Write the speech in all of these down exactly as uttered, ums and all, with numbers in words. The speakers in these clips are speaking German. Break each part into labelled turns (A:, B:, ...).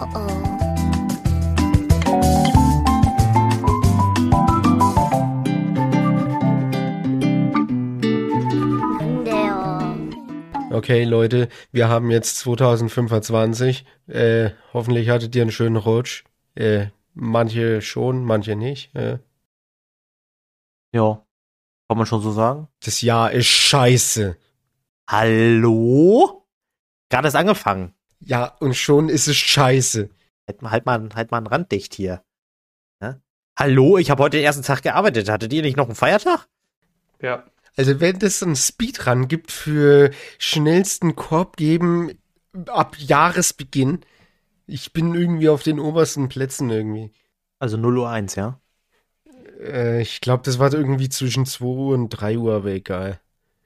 A: oh.
B: Okay, Leute, wir haben jetzt zwanzig fünfundzwanzig. Äh, hoffentlich hattet ihr einen schönen Rutsch. Äh, manche schon, manche nicht. Äh.
C: Ja, kann man schon so sagen.
B: Das Jahr ist scheiße.
C: Hallo? Gerade ist angefangen.
B: Ja, und schon ist es scheiße.
C: Halt mal, halt mal, halt mal einen Rand dicht hier. Ja? Hallo, ich habe heute den ersten Tag gearbeitet. Hattet ihr nicht noch einen Feiertag?
D: Ja.
B: Also wenn es einen Speedrun gibt für schnellsten Korb geben ab Jahresbeginn, ich bin irgendwie auf den obersten Plätzen irgendwie.
C: Also null Uhr eins, ja?
B: Äh, ich glaube, das war irgendwie zwischen zwei und drei Uhr, aber egal.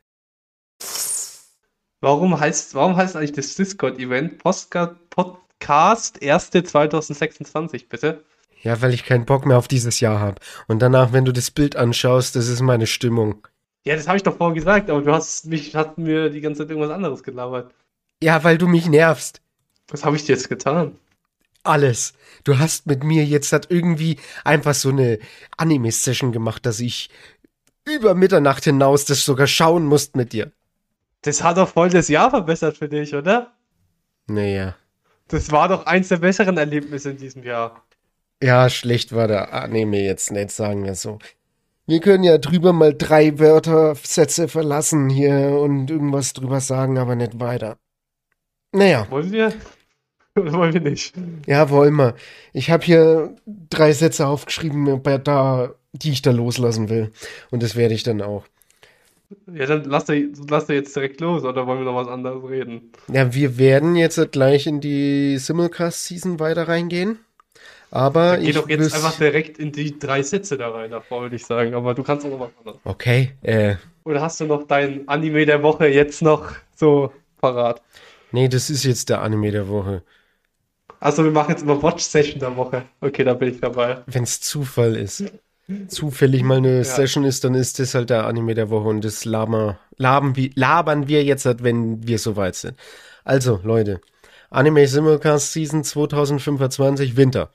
D: Warum heißt, warum heißt eigentlich das Discord-Event Postca- Podcast erste zwanzig sechsundzwanzig, bitte?
B: Ja, weil ich keinen Bock mehr auf dieses Jahr habe. Und danach, wenn du das Bild anschaust, das ist meine Stimmung.
D: Ja, das habe ich doch vorhin gesagt, aber du hast mich, hast mir die ganze Zeit irgendwas anderes gelabert.
B: Ja, weil du mich nervst.
D: Was habe ich dir jetzt getan?
B: Alles. Du hast mit mir jetzt halt irgendwie einfach so eine Anime-Session gemacht, dass ich über Mitternacht hinaus das sogar schauen musste mit dir.
D: Das hat doch voll das Jahr verbessert für dich, oder?
B: Naja.
D: Das war doch eins der besseren Erlebnisse in diesem Jahr.
B: Ja, schlecht war der Anime jetzt nicht, sagen wir so. Wir können ja drüber mal drei Wörtersätze verlassen hier und irgendwas drüber sagen, aber nicht weiter. Naja.
D: Wollen wir? Oder wollen wir nicht?
B: Ja, wollen wir. Ich habe hier drei Sätze aufgeschrieben, bei da, die ich da loslassen will. Und das werde ich dann auch.
D: Ja, dann lass dir, lass dir jetzt direkt los, oder wollen wir noch was anderes reden?
B: Ja, wir werden jetzt gleich in die Simulcast-Season weiter reingehen. Aber
D: Geh
B: ich
D: doch jetzt
B: wüs-
D: einfach direkt in die drei Sätze da rein, davor würde ich sagen. Aber du kannst auch noch was anderes.
B: Okay, äh,
D: Oder hast du noch dein Anime der Woche jetzt noch so parat?
B: nee, das ist jetzt der Anime der Woche.
D: Also wir machen jetzt immer Watch-Session der Woche. Okay, da bin ich dabei.
B: Wenn's Zufall ist. Zufällig mal eine
D: Ja.
B: Session ist, dann ist das halt der Anime der Woche und das labern, labern, wir, labern wir jetzt halt, wenn wir soweit sind. Also, Leute, Anime Simulcast Season zwanzig fünfundzwanzig Winter.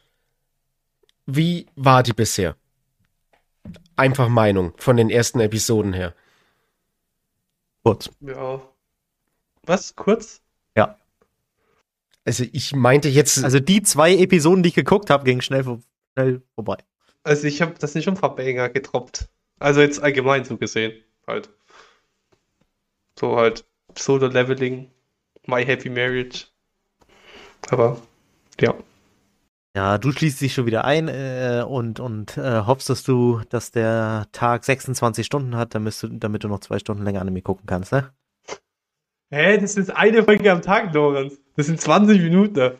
B: Wie war die bisher? Einfach Meinung von den ersten Episoden her.
C: Kurz.
D: Ja. Was? Kurz?
C: Ja.
B: Also ich meinte jetzt,
C: Also die zwei Episoden, die ich geguckt habe, gingen schnell, vor- schnell vorbei.
D: Also ich habe das nicht schon ein paar Banger getroppt. Also jetzt allgemein so gesehen. Halt. So halt Solo-Leveling, My Happy Marriage. Aber, ja.
C: Ja, du schließt dich schon wieder ein äh, und, und äh, hoffst, dass du, dass der Tag sechsundzwanzig Stunden hat, damit du, damit du noch zwei Stunden länger Anime gucken kannst, ne?
D: Hä, das ist eine Folge am Tag, Lorenz. Das sind zwanzig Minuten.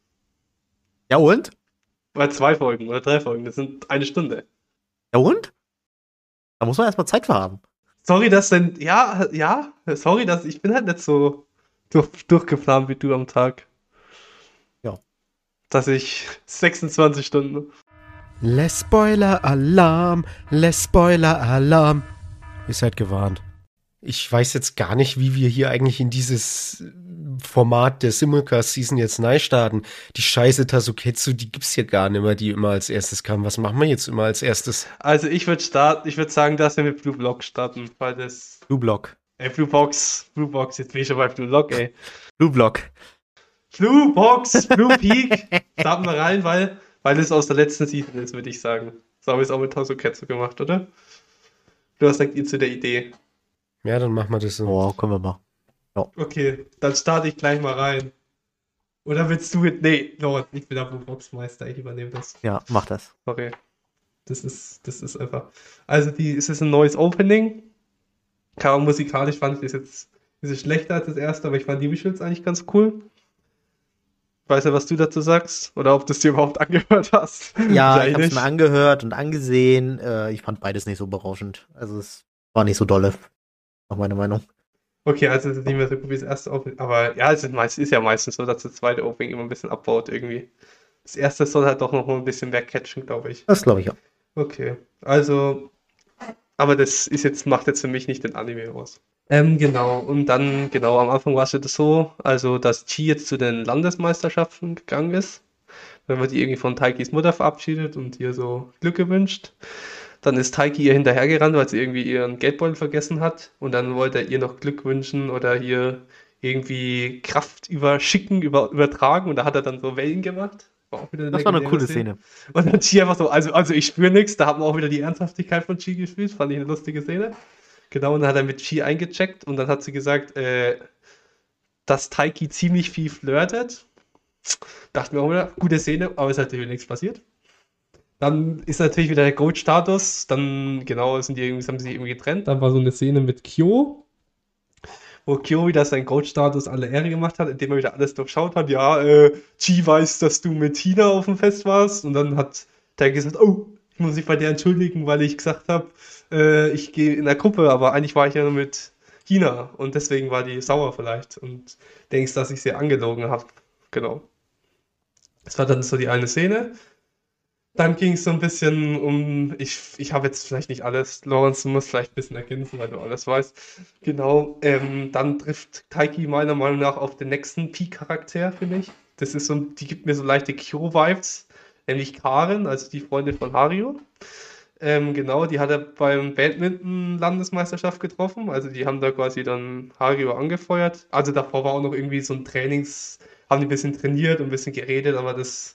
C: Ja und?
D: Oder zwei Folgen oder drei Folgen. Das sind eine Stunde.
C: Ja und? Da muss man erstmal Zeit für haben.
D: Sorry, dass denn. Ja, ja. Sorry, dass ich bin halt nicht so durch, durchgeplant wie du am Tag.
C: Ja.
D: Dass ich sechsundzwanzig Stunden.
B: Less Spoiler-Alarm, Less Spoiler-Alarm. Ihr seid gewarnt. Ich weiß jetzt gar nicht, wie wir hier eigentlich in dieses Format der Simulcast-Season jetzt neu starten. Die scheiße Tasuketsu, die gibt's hier gar nicht mehr, die immer als erstes kam. Was machen wir jetzt immer als erstes?
D: Also ich würde starten, ich würde sagen, dass wir mit Blue Block starten, weil das.
C: Blue Block.
D: Ey, Blue Box, Blue Box, jetzt bin ich schon bei Blue Lock, ey.
C: Blue Block.
D: Blue Box, Blue Peak, starten wir rein, weil, weil es aus der letzten Season ist, würde ich sagen. So haben wir es auch mit Tasuketsu gemacht, oder? Du hast sagt ihr zu der Idee.
B: Ja, dann machen wir das so.
C: Oh, können wir mal.
D: Okay, dann starte ich gleich mal rein. Oder willst du mit. Nee, Lorenz, ich bin der Blue Box Meister, ich übernehme das.
C: Ja, mach das.
D: Sorry. Das ist, das ist einfach. Also, die, es ist ein neues Opening. Kaum musikalisch fand ich das jetzt ist es schlechter als das erste, aber ich fand die Visuals eigentlich ganz cool. Weißt du, was du dazu sagst? Oder ob du es dir überhaupt angehört hast?
C: Ja, ich
D: Wahrscheinlich.
C: habe es mir angehört und angesehen. Äh, ich fand beides nicht so berauschend. Also es war nicht so dolle. Nach meiner Meinung.
D: Okay, also es ist nicht mehr so gut wie das erste Opening. Aber ja, es ist, meist, ist ja meistens so, dass das zweite Opening immer ein bisschen abbaut irgendwie. Das erste soll halt doch noch mal ein bisschen mehr catchen, glaube ich.
C: Das glaube ich auch.
D: Okay, also, aber das ist jetzt, macht jetzt für mich nicht den Anime aus. Ähm, genau, und dann, genau, am Anfang war es ja das so, also, dass Chi jetzt zu den Landesmeisterschaften gegangen ist. Dann wird die irgendwie von Taikis Mutter verabschiedet und ihr so Glück gewünscht. Dann ist Taiki ihr hinterhergerannt, weil sie irgendwie ihren Geldbeutel vergessen hat. Und dann wollte er ihr noch Glück wünschen oder ihr irgendwie Kraft überschicken, über, übertragen. Und da hat er dann so Wellen gemacht. War auch wieder eine
C: Das war eine
D: legendäre
C: coole Szene.
D: Und dann Chi einfach so, also, also ich spüre nichts. Da hat man auch wieder die Ernsthaftigkeit von Chi gespielt. Fand ich eine lustige Szene. Genau, und dann hat er mit Chi eingecheckt. Und dann hat sie gesagt, äh, dass Taiki ziemlich viel flirtet. Dachte mir auch wieder, gute Szene, aber es ist natürlich nichts passiert. Dann ist natürlich wieder der Goat-Status. Dann, genau, sind die irgendwie, haben sie sich irgendwie getrennt. Dann war so eine Szene mit Kyo, wo Kyo wieder seinen Goat-Status alle Ehre gemacht hat, indem er wieder alles durchschaut hat. Ja, äh, Chi weiß, dass du mit Hina auf dem Fest warst. Und dann hat der gesagt, oh, ich muss mich bei dir entschuldigen, weil ich gesagt habe, äh, ich gehe in der Gruppe, aber eigentlich war ich ja nur mit Hina. Und deswegen war die sauer vielleicht. Und denkst, dass ich sie angelogen habe. Genau. Das war dann so die eine Szene. Dann ging es so ein bisschen um, ich, ich habe jetzt vielleicht nicht alles, Lawrence, du musst vielleicht ein bisschen ergänzen, weil du alles weißt. Genau, ähm, dann trifft Taiki meiner Meinung nach auf den nächsten Peak-Charakter, finde ich. Das ist so, die gibt mir so leichte Kyo-Vibes, nämlich Karen, also die Freundin von Hario. Ähm, genau, die hat er beim Badminton-Landesmeisterschaft getroffen, also die haben da quasi dann Hario angefeuert. Also davor war auch noch irgendwie so ein Trainings, haben die ein bisschen trainiert und ein bisschen geredet, aber das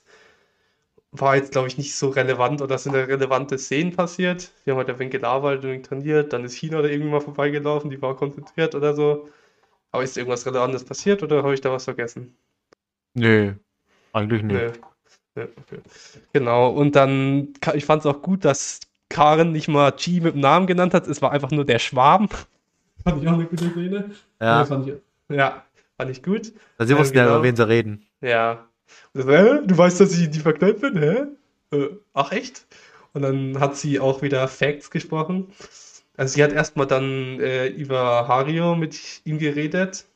D: war jetzt, glaube ich, nicht so relevant oder sind da relevante Szenen passiert. Die haben halt ein wenig gelabert, ein wenig trainiert, dann ist China da irgendwie mal vorbeigelaufen, die war konzentriert oder so. Aber ist irgendwas Relevantes passiert oder habe ich da was vergessen?
C: Nee, eigentlich nicht.
D: Nee. Ja, okay. Genau, und dann, ka- ich fand es auch gut, dass Karen nicht mal Chi mit dem Namen genannt hat, es war einfach nur der Schwarm. Fand ich auch eine gute Szene. Ja,
C: Ja,
D: fand ich, ja, fand ich gut.
C: sie
D: Ähm,
C: wussten ja,
D: genau.
C: über wen sie reden.
D: Ja. Und so, hä? Du weißt, dass ich in die verknallt bin, hä? Äh, ach, echt? Und dann hat sie auch wieder Facts gesprochen. Also sie hat erstmal dann äh, über Hario mit ihm geredet,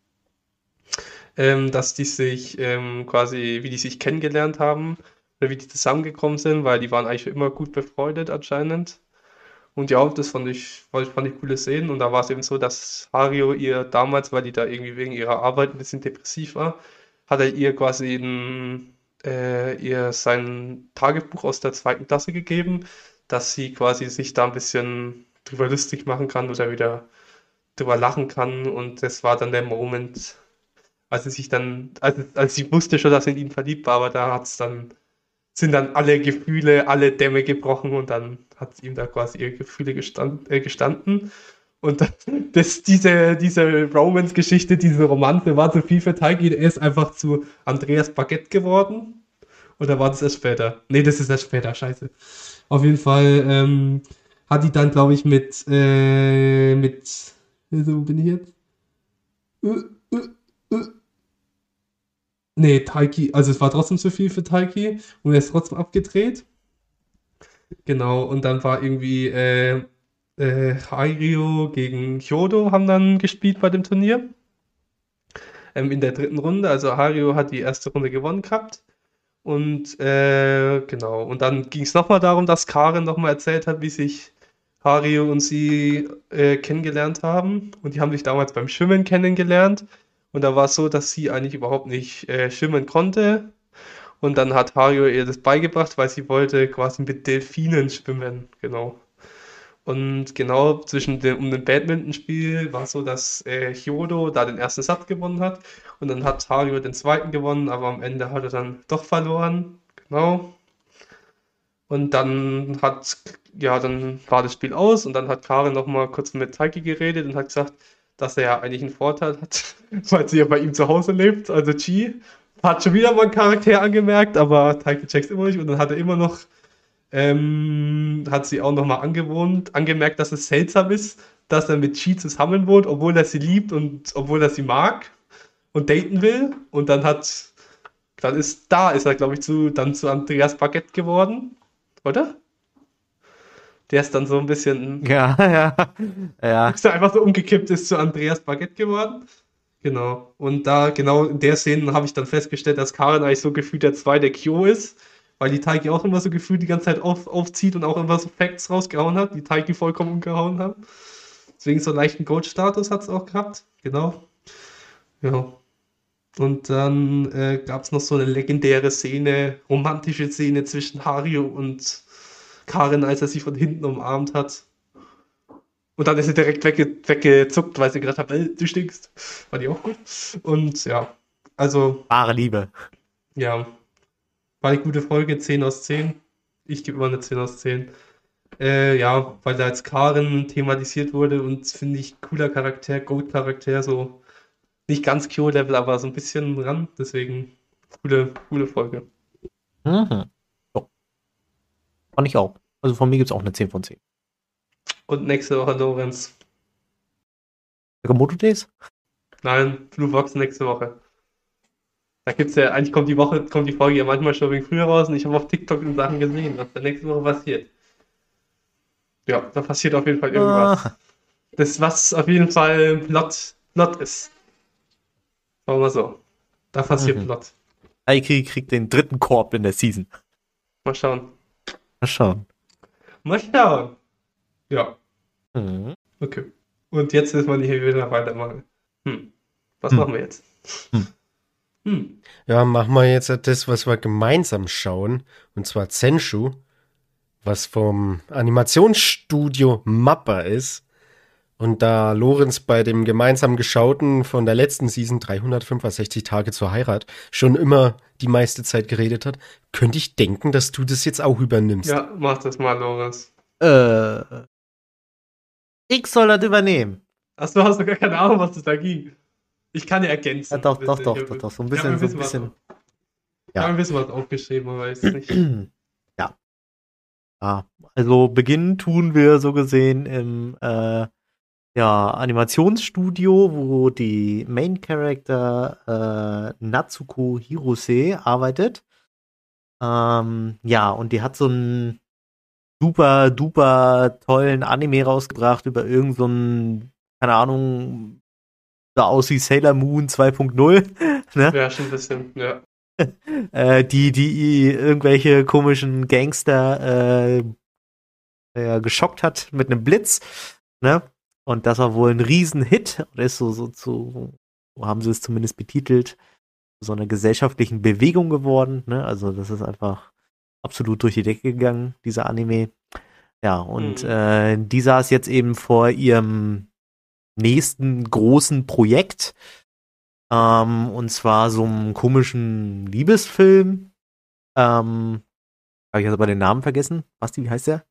D: ähm, dass die sich ähm, quasi, wie die sich kennengelernt haben oder wie die zusammengekommen sind, weil die waren eigentlich immer gut befreundet anscheinend. Und ja, das fand ich, fand ich, fand ich coole Szenen. Und da war es eben so, dass Hario ihr damals, weil die da irgendwie wegen ihrer Arbeit ein bisschen depressiv war, hat er ihr quasi ein, äh, ihr sein Tagebuch aus der zweiten Klasse gegeben, dass sie quasi sich da ein bisschen drüber lustig machen kann oder wieder drüber lachen kann. Und das war dann der Moment, als sie sich dann, als, als sie wusste schon, dass sie in ihn verliebt war, aber da hat's dann, sind dann alle Gefühle, alle Dämme gebrochen und dann hat sie ihm da quasi ihre Gefühle gestand, äh, gestanden. Und das, diese, diese Romance-Geschichte, diese Romanze war zu viel für Taiki. Er ist einfach zu Andreas Baguette geworden. Oder war das erst später? Nee, das ist erst später, scheiße. Auf jeden Fall ähm, hat die dann, glaube ich, mit, äh, mit, so, wo bin ich jetzt? Äh, äh, äh. Nee, Taiki, also es war trotzdem zu viel für Taiki und er ist trotzdem abgedreht. Genau, und dann war irgendwie äh, äh, Hario gegen Hyodo haben dann gespielt bei dem Turnier. Ähm, in der dritten Runde. Also Hario hat die erste Runde gewonnen gehabt. Und äh, genau, und dann ging es nochmal darum, dass Karen nochmal erzählt hat, wie sich Hario und sie äh, kennengelernt haben. Und die haben sich damals beim Schwimmen kennengelernt. Und da war es so, dass sie eigentlich überhaupt nicht äh, schwimmen konnte. Und dann hat Hario ihr das beigebracht, weil sie wollte quasi mit Delfinen schwimmen. Genau. Und genau zwischen dem, um dem Badmintonspiel war es so, dass äh, Hyodo da den ersten Satz gewonnen hat. Und dann hat Hario den zweiten gewonnen, aber am Ende hat er dann doch verloren. Genau. Und dann hat, ja, dann war das Spiel aus und dann hat Karen nochmal kurz mit Taiki geredet und hat gesagt, dass er ja eigentlich einen Vorteil hat, weil sie ja bei ihm zu Hause lebt. Also Chi hat schon wieder mal einen Charakter angemerkt, aber Taiki checkt immer nicht und dann hat er immer noch, ähm, hat sie auch nochmal angewohnt, angemerkt, dass es seltsam ist, dass er mit Chi zusammen wohnt, obwohl er sie liebt und obwohl er sie mag und daten will. Und dann hat, dann ist, da ist er, glaube ich, zu, dann zu Andreas Baguette geworden, oder? Der ist dann so ein bisschen,
C: Ja, ja, ja.
D: ist er einfach so umgekippt ist zu Andreas Baguette geworden. Genau. Und da, genau in der Szene habe ich dann festgestellt, dass Karen eigentlich so gefühlt der zweite Kyo ist, weil die Taiki auch immer so gefühlt die ganze Zeit auf, aufzieht und auch immer so Facts rausgehauen hat, die Taiki vollkommen umgehauen haben. Deswegen so einen leichten Goat-Status hat es auch gehabt. Genau. Ja. Und dann äh, gab es noch so eine legendäre Szene, romantische Szene zwischen Hario und Karin, als er sie von hinten umarmt hat. Und dann ist sie direkt wegge weggezuckt, weil sie gedacht hat, äh, du stinkst. War die auch gut. Und ja, also,
C: Wahre Liebe.
D: ja, war eine gute Folge, zehn aus zehn. Ich gebe immer eine zehn aus zehn. Äh, ja, weil da jetzt Karin thematisiert wurde und finde ich cooler Charakter, Goat-Charakter, so nicht ganz Q-Level, aber so ein bisschen ran. Deswegen coole, coole Folge.
C: Mhm. So. Fand ich auch. Also von mir gibt es auch eine zehn von zehn.
D: Und nächste Woche Lorenz.
C: Sakamoto Days?
D: Nein, Blue Box nächste Woche. Da gibt's ja, eigentlich kommt die Woche, kommt die Folge ja manchmal schon wegen früher raus und ich habe auf TikTok Sachen gesehen, was da nächste Woche passiert. Ja, da passiert auf jeden Fall irgendwas.
C: Ah.
D: Das, was auf jeden Fall Plot, Plot ist. Sagen wir mal so. Da passiert
C: Mhm.
D: Plot.
C: Aiki kriegt den dritten Korb in der Season.
D: Mal schauen.
C: Mal schauen.
D: Mal schauen. Ja,
C: Mhm.
D: okay. Und jetzt müssen wir hier wieder weitermachen. Hm. Was
C: Hm.
D: machen wir jetzt?
C: Hm.
D: Hm.
B: Ja, machen wir jetzt das, was wir gemeinsam schauen. Und zwar Zenshu, was vom Animationsstudio Mappa ist. Und da Lorenz bei dem gemeinsam geschauten von der letzten Season dreihundertfünfundsechzig Tage zur Heirat schon immer die meiste Zeit geredet hat, könnte ich denken, dass du das jetzt auch übernimmst.
D: Ja, mach das mal, Lorenz.
C: Äh, ich soll das übernehmen.
D: Achso, hast du gar keine Ahnung, was das da ging. Ich kann ja ergänzen.
C: Ja, doch,
D: ein
C: doch,
D: bisschen.
C: doch,
D: Ich hab-
C: doch, doch, so ein
D: ich hab
C: bisschen,
D: ein
C: so ein
D: bisschen was-
C: bisschen.
D: Ich habe
C: Ja.
D: ein bisschen was aufgeschrieben, aber weiß nicht.
C: Ja. Ja, also beginnen tun wir so gesehen im äh, ja, Animationsstudio, wo die Main Character äh, Natsuko Hirose arbeitet. Ähm, ja, und die hat so einen super, duper tollen Anime rausgebracht über irgend so einen, keine Ahnung, da aus wie Sailor Moon zwei Punkt null, ne?
D: Ja, schon ein bisschen, ja.
C: äh, die, die irgendwelche komischen Gangster äh, äh, geschockt hat mit einem Blitz, ne? Und das war wohl ein Riesenhit, oder ist so, so zu, so haben sie es zumindest betitelt, so einer gesellschaftlichen Bewegung geworden, ne? Also das ist einfach absolut durch die Decke gegangen, dieser Anime. Ja, und
D: Mhm.
C: äh, die saß jetzt eben vor ihrem nächsten großen Projekt, ähm, und zwar so einem komischen Liebesfilm. Ähm, habe ich jetzt aber den Namen vergessen. Basti, wie heißt der?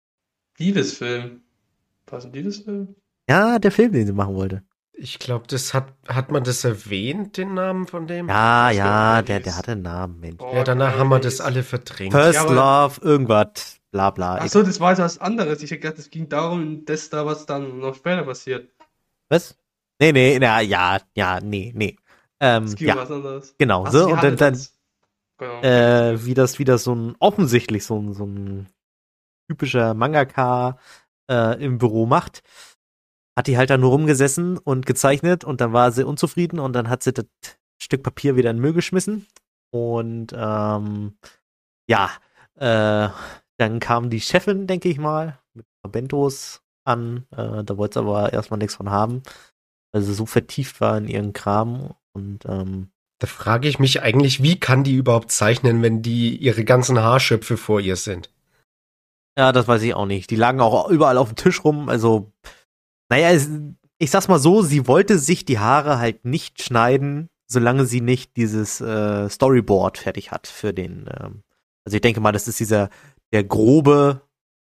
D: Liebesfilm. Was ist ein Liebesfilm?
C: Ja, der Film, den sie machen wollte.
B: Ich glaube, das hat, hat man das erwähnt, den Namen von dem?
C: Ja,
D: weiß gar
C: ja,
D: nicht,
C: der,
D: wie
C: der
D: es-
C: hatte einen Namen, Mensch.
D: Oh,
B: Ja, danach
D: keine
B: haben wir
D: Ahnung, wie
B: das
D: es-
B: alle verdrängt.
C: First
D: Ja, aber-
C: Love, irgendwas, bla bla.
D: Achso, das war jetzt was anderes. Ich hätte gedacht, es ging darum, dass da was dann noch später passiert.
C: Was? Nee, nee, na, ja, ja, nee, nee. Ähm,
D: Es ging um
C: ja,
D: was anderes.
C: genau.
D: Ach
C: So,
D: die
C: und
D: hatte
C: dann, dann
D: das. Genau.
C: äh, wie das, wie das so ein, offensichtlich so ein, so ein typischer Mangaka äh, im Büro macht, hat die halt da nur rumgesessen und gezeichnet und dann war sie unzufrieden und dann hat sie das Stück Papier wieder in den Müll geschmissen und ähm, ja, äh, dann kam die Chefin, denke ich mal, mit Bentos an, äh, da wollte sie aber erstmal nichts von haben, weil sie so vertieft war in ihren Kram und ähm,
B: Da frage ich mich eigentlich, wie kann die überhaupt zeichnen, wenn die ihre ganzen Haarschöpfe vor ihr sind?
C: ja, das weiß ich auch nicht. Die lagen auch überall auf dem Tisch rum. Also, naja, es, ich sag's mal so, sie wollte sich die Haare halt nicht schneiden, solange sie nicht dieses äh, Storyboard fertig hat für den. Ähm, also ich denke mal, das ist dieser der grobe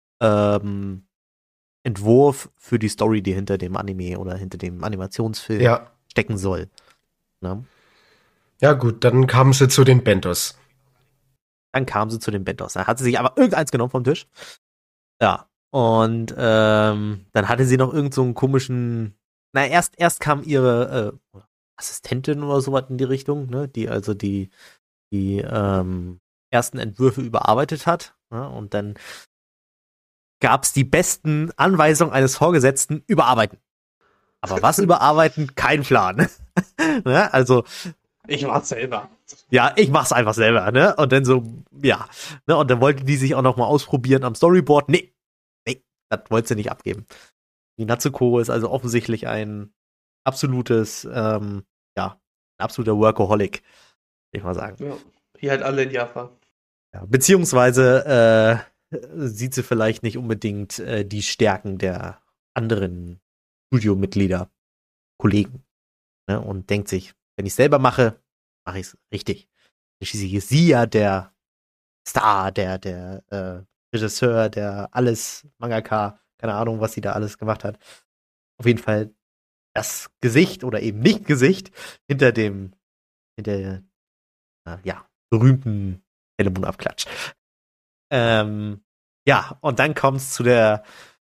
C: ähm, Entwurf für die Story, die hinter dem Anime oder hinter dem Animationsfilm
B: Ja.
C: stecken soll. Ne?
B: Ja gut, dann kamen sie zu den Bentos.
C: Dann kam sie zu den Bentos. Da hat sie sich aber irgendeins genommen vom Tisch. Ja. Und ähm, dann hatte sie noch irgend so einen komischen. Na, erst, erst kam ihre äh, Assistentin oder sowas in die Richtung, ne, die also die, die ähm, ersten Entwürfe überarbeitet hat. Ne, und dann gab's die besten Anweisungen eines Vorgesetzten, überarbeiten. Aber was überarbeiten? Kein Plan. ne, also
D: Ich mach's selber.
C: ja, ich mach's einfach selber, ne? Und dann so, ja. Ne? Und dann wollte die sich auch noch mal ausprobieren am Storyboard. Nee, nee, das wollte sie nicht abgeben. Die Natsuko ist also offensichtlich ein absolutes, ähm, ja, absoluter Workaholic, würde ich mal sagen.
D: Ja. Hier halt alle in Japan.
C: Ja, beziehungsweise äh, sieht sie vielleicht nicht unbedingt äh, die Stärken der anderen Studiomitglieder, Kollegen, ne, und denkt sich, wenn ich selber mache, mache ich es richtig. Schließlich ist sie ja der Star, der, der äh, Regisseur, der alles, Mangaka, keine Ahnung, was sie da alles gemacht hat. Auf jeden Fall das Gesicht oder eben nicht Gesicht hinter dem, hinter der, äh, ja, berühmten Telefonabklatsch. Ähm, ja, und dann kommt's zu der,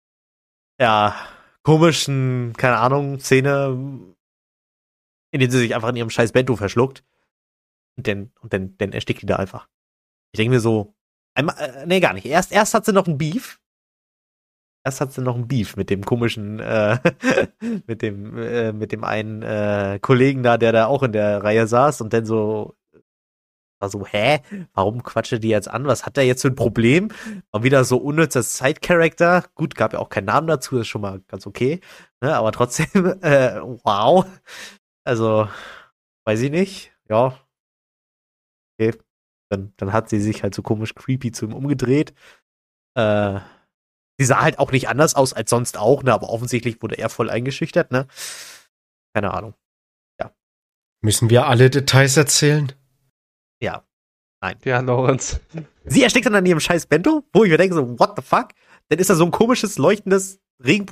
C: ja, komischen, keine Ahnung, Szene, in der sie sich einfach in ihrem scheiß Bento verschluckt. Und dann, und dann, dann erstickt die da einfach. Ich denke mir so, einmal, äh, nee, gar nicht. Erst, erst hat sie noch ein Beef. Erst hat sie noch ein Beef mit dem komischen, äh, mit dem, äh, mit dem einen äh, Kollegen da, der da auch in der Reihe saß und dann so, war so, hä? Warum quatsche die jetzt an? Was hat der jetzt für ein Problem? War wieder so unnützer Side-Character. Gut, gab ja auch keinen Namen dazu, ist schon mal ganz okay. Ne? Aber trotzdem, äh, wow. Also, weiß ich nicht. Ja. Okay. Dann, dann hat sie sich halt so komisch creepy zu ihm umgedreht. Äh, sie sah halt auch nicht anders aus als sonst auch, ne? Aber offensichtlich wurde er voll eingeschüchtert, ne? Keine Ahnung. Ja.
B: Müssen wir alle Details erzählen?
C: Ja. Nein.
D: Ja, Lorenz.
C: Sie erstickt dann an ihrem scheiß Bento, wo ich mir denke so, what the fuck? Dann ist da so ein komisches, leuchtendes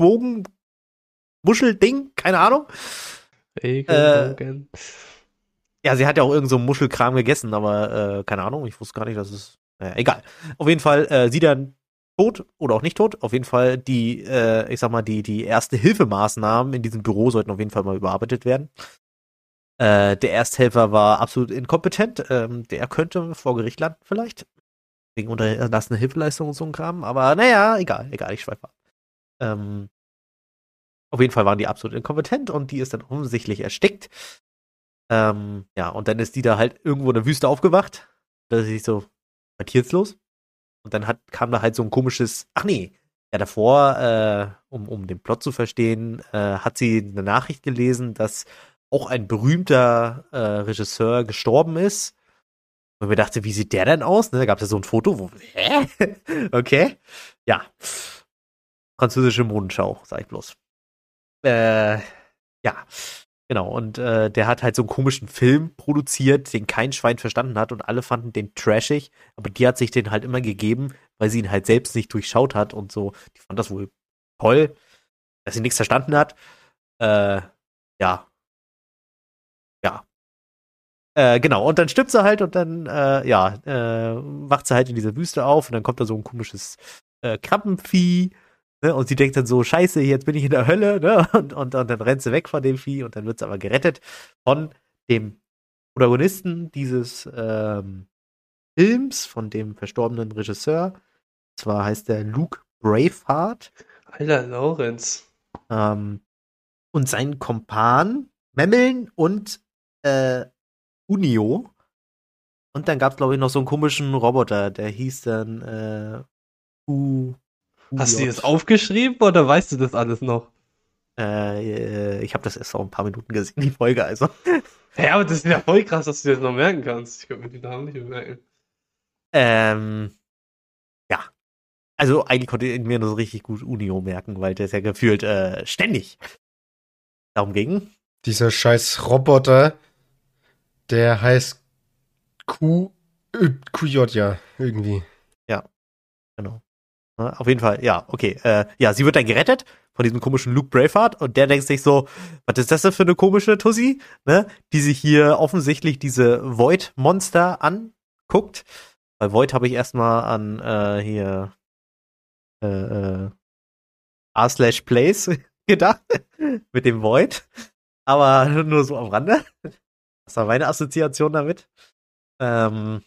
C: Regenbogen-Muschelding, keine Ahnung.
D: Regenbogen.
C: Äh, ja, sie hat ja auch irgend so einen Muschelkram gegessen, aber äh, keine Ahnung, ich wusste gar nicht, dass es, naja, egal. Auf jeden Fall, äh, sie dann tot oder auch nicht tot. Auf jeden Fall die, äh, ich sag mal, die, die Erste-Hilfemaßnahmen in diesem Büro sollten auf jeden Fall mal überarbeitet werden. Äh, der Ersthelfer war absolut inkompetent. Ähm, der könnte vor Gericht landen vielleicht. Wegen unterlassene Hilfeleistung und so ein Kram. Aber naja, egal, egal, ich schweife ab. Ähm, auf jeden Fall waren die absolut inkompetent und die ist dann offensichtlich erstickt. Ähm, ja, und dann ist die da halt irgendwo in der Wüste aufgewacht. Da ist sie so, was hier jetzt los? Und dann hat, kam da halt so ein komisches, ach nee, ja davor, äh, um, um den Plot zu verstehen, äh, hat sie eine Nachricht gelesen, dass auch ein berühmter äh, Regisseur gestorben ist. Und mir dachte, wie sieht der denn aus? Ne, da gab es ja so ein Foto, wo, hä? Okay. Ja. Französische Modenschau, sag ich bloß. Äh, ja. Genau, und äh, der hat halt so einen komischen Film produziert, den kein Schwein verstanden hat und alle fanden den trashig, aber die hat sich den halt immer gegeben, weil sie ihn halt selbst nicht durchschaut hat und so. Die fand das wohl toll, dass sie nichts verstanden hat. Äh, ja. Ja. Äh, genau, und dann stirbt sie halt und dann, äh, ja, äh, wacht sie halt in dieser Wüste auf und dann kommt da so ein komisches äh, Krabbenvieh. Ne, und sie denkt dann so, scheiße, jetzt bin ich in der Hölle, ne? Und, und, und dann rennt sie weg von dem Vieh und dann wird sie aber gerettet von dem Protagonisten dieses ähm, Films, von dem verstorbenen Regisseur. Und zwar heißt der Luke Braveheart.
D: Alter, Lorenz.
C: Ähm, und sein Kompan Memmeln und äh, Unio. Und dann gab es, glaube ich, noch so einen komischen Roboter, der hieß dann äh, U.
D: Hast du das aufgeschrieben oder weißt du das alles noch?
C: Äh, ich habe das erst vor ein paar Minuten gesehen, die Folge, also.
D: Ja, aber das ist ja voll krass, dass du das noch merken kannst. Ich könnte mir die Namen nicht mehr merken.
C: Ähm, ja. Also eigentlich konnte ich mir nur so richtig gut Unio merken, weil der ist ja gefühlt äh, ständig darum ging.
B: Dieser scheiß Roboter, der heißt Q, äh, Q J, ja, irgendwie.
C: Ja, genau. Ja, auf jeden Fall, ja, okay. Äh, ja, sie wird dann gerettet von diesem komischen Luke Braveheart und der denkt sich so, was ist das denn für eine komische Tussi, ne? Die sich hier offensichtlich diese Void-Monster anguckt. Bei Void habe ich erstmal an äh, hier äh, äh, R slash Plays gedacht mit dem Void. Aber nur so am Rande. Das war meine Assoziation damit. Ähm,